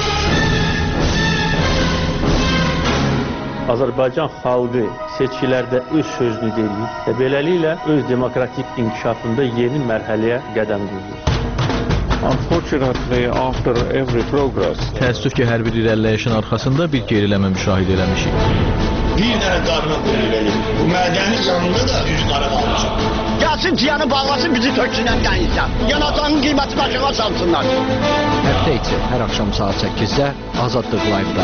Azərbaycan xalqı seçkilərdə öz sözünü deyir və beləliklə öz demokratik inkişafında yeni mərhələyə qədəm qoyur. Unfortunately, after every progress, təəssüf ki, hər bir irəliləyişin arxasında bir geriləmə müşahidə eləmişik. Bir dənə qarına qoyulur. Bu mədəni canında da üz qara qalmışam. Gəlsin ciyanı bağlasın, bizi töksünən qəyinsən. Yanatanın qiyməti başına salsınlar. Həftə içi hər axşam saat 8-də Azadlıq Live-da.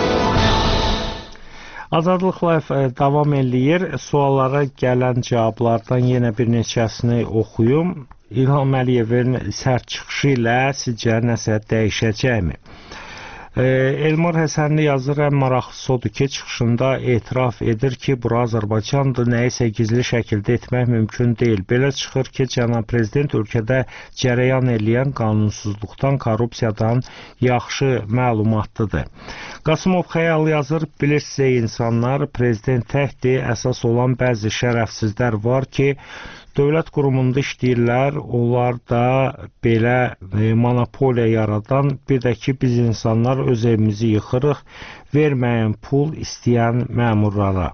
Azadlıq Live davam eləyir. Suallara gələn cavablardan yenə bir neçəsini oxuyum. İlham Əliyevin sərt çıxışı ilə sizcə nəsə dəyişəcəkmi? Elmar Həsənli yazır, ən maraqlısı odur ki, çıxışında etiraf edir ki, bura Azərbaycandır, nəyisə gizli şəkildə etmək mümkün deyil. Belə çıxır ki, cənab prezident ölkədə cərəyan eləyən qanunsuzluqdan, korrupsiyadan yaxşı məlumatlıdır. Qasımov Xəyal yazır, bilirsiniz insanlar, prezident təkdir, əsas olan bəzi şərəfsizlər var ki, dövlət qurumunda işləyirlər, onlar da belə monopoliya yaradan, bir də ki, biz insanlar öz evimizi yıxırıq, verməyən pul istəyən məmurlara.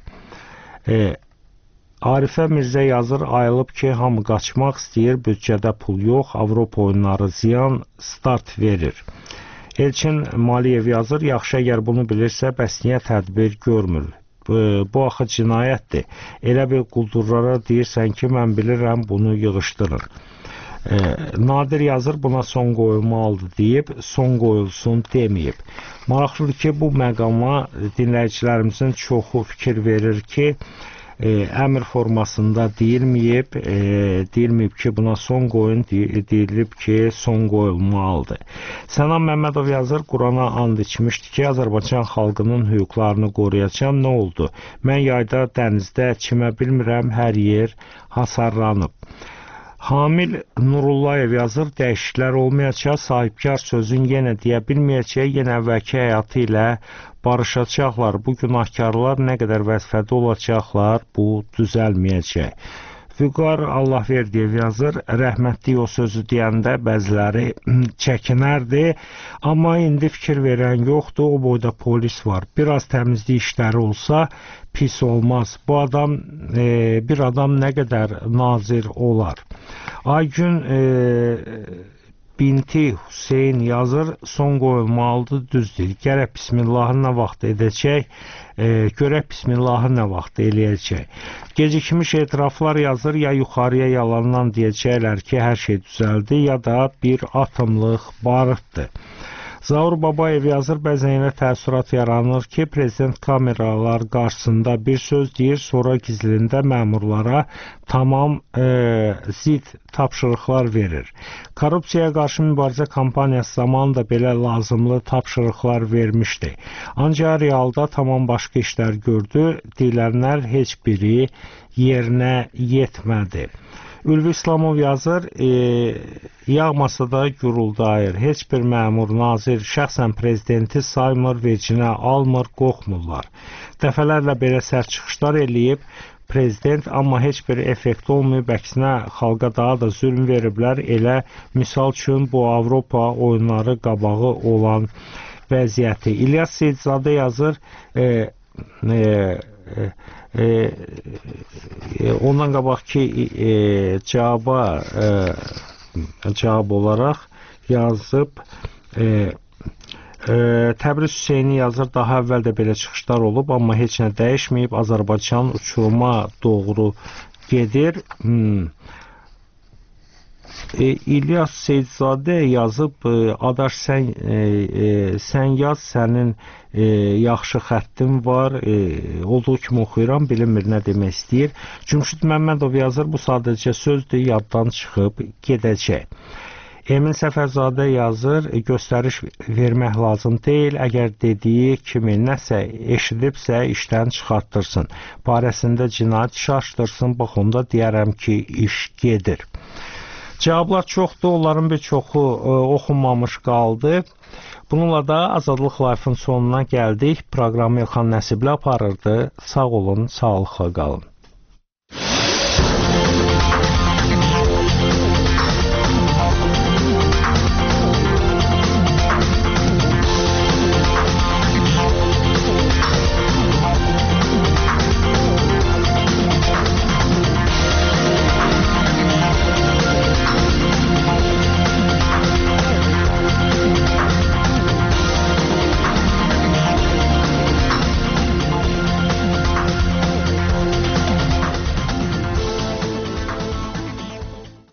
Arifə Mirzə yazır, ayılıb ki, hamı qaçmaq istəyir, büdcədə pul yox, Avropa oyunları ziyan, start verir. Elçin Maliyev yazır, yaxşı əgər bunu bilirsə, bəs niyə tədbir görmür? Bu axı cinayətdir. Elə bir quldurlara deyirsən ki, mən bilirəm, bunu yığışdırın. Nadir yazır, buna son qoyulmalıdır deyib, son qoyulsun deməyib. Maraqlıdır ki, bu məqama dinləyicilərimizin çoxu fikir verir ki, əmr formasında deyilməyib ki, buna son qoyun, deyilib ki, son qoyulmalıdır. Sənan Məmmədov yazır, Qurana and içmişdi ki, Azərbaycan xalqının hüquqlarını qoruyacam, nə oldu? Mən yayda dənizdə kimə bilmirəm, hər yer hasarlanıb. Hamil Nurullayev yazır, dəyişikliklər olmayacaq, sahibkar sözün yenə deyə bilməyəcək, yenə əvvəlki həyatı ilə barışacaqlar. Bu günahkarlar nə qədər vəzifədə olacaqlar, bu düzəlməyəcək. Vüqar Allahverdiyev yazır, rəhmətli o sözü deyəndə bəziləri çəkinərdi, amma indi fikir verən yoxdur, o boyda polis var. Biraz təmizlik işləri olsa pis olmaz. Bu adam, bir adam nə qədər nazir olar. Aygün Binti Hüseyin yazır, son qoyulmalıdır, düzdür. Gərək Bismillahı nə vaxt edəcək, görək Bismillahı nə vaxt eləyəcək. Gecikmiş etiraflar yazır, ya yuxarıya yalandan deyəcəklər ki, hər şey düzəldi, ya da bir atımlıq barıtdır. Zaur Babayev yazır, bəzən elə təəssürat yaranır ki, prezident kameralar qarşısında bir söz deyir, sonra gizlində məmurlara tamam zid tapşırıqlar verir. Korrupsiyaya qarşı mübarizə kampaniyası zamanı da belə lazımlı tapşırıqlar vermişdi. Ancaq realda tamam başqa işlər gördü, deyilənlər heç biri yerinə yetmədi. Ülvi İslamov yazır, yağmasa da guruldayır. Heç bir məmur, nazir, şəxsən prezidenti saymır, vecinə almır, qorxmurlar. Dəfələrlə belə sərt çıxışlar eləyib prezident, amma heç bir effekt olmayıb, əksinə xalqa daha da zülm veriblər. Elə misal üçün bu Avropa oyunları qabağı olan vəziyyəti. İlyas Seyidzadə yazır, ondan qabaqki cavab olaraq yazıb Təbriz Hüseyni yazır, daha əvvəl də belə çıxışlar olub, amma heç nə dəyişməyib, Azərbaycan uçuruma doğru gedir. İlyas Seyidzadə yazıb, Adaş sən yaz, sənin yaxşı xəttin var, olduğu kimi oxuyuram, bilinmir nə demək istəyir. Cümşüd Məmmədov yazır, bu sadəcə sözdür, yaddan çıxıb gedəcək. Emin Səfərzadə yazır, göstəriş vermək lazım deyil, əgər dediyi kimi nəsə eşidibsə işdən çıxartdırsın, barəsində cinayət iş açdırsın, bax onda deyərəm ki, iş gedir. Cavablar çoxdur, onların bir çoxu oxunmamış qaldı. Bununla da Azadlıq Life-ın sonuna gəldik. Proqramı Elxan Nəsibli aparırdı. Sağ olun, sağlıqla qalın.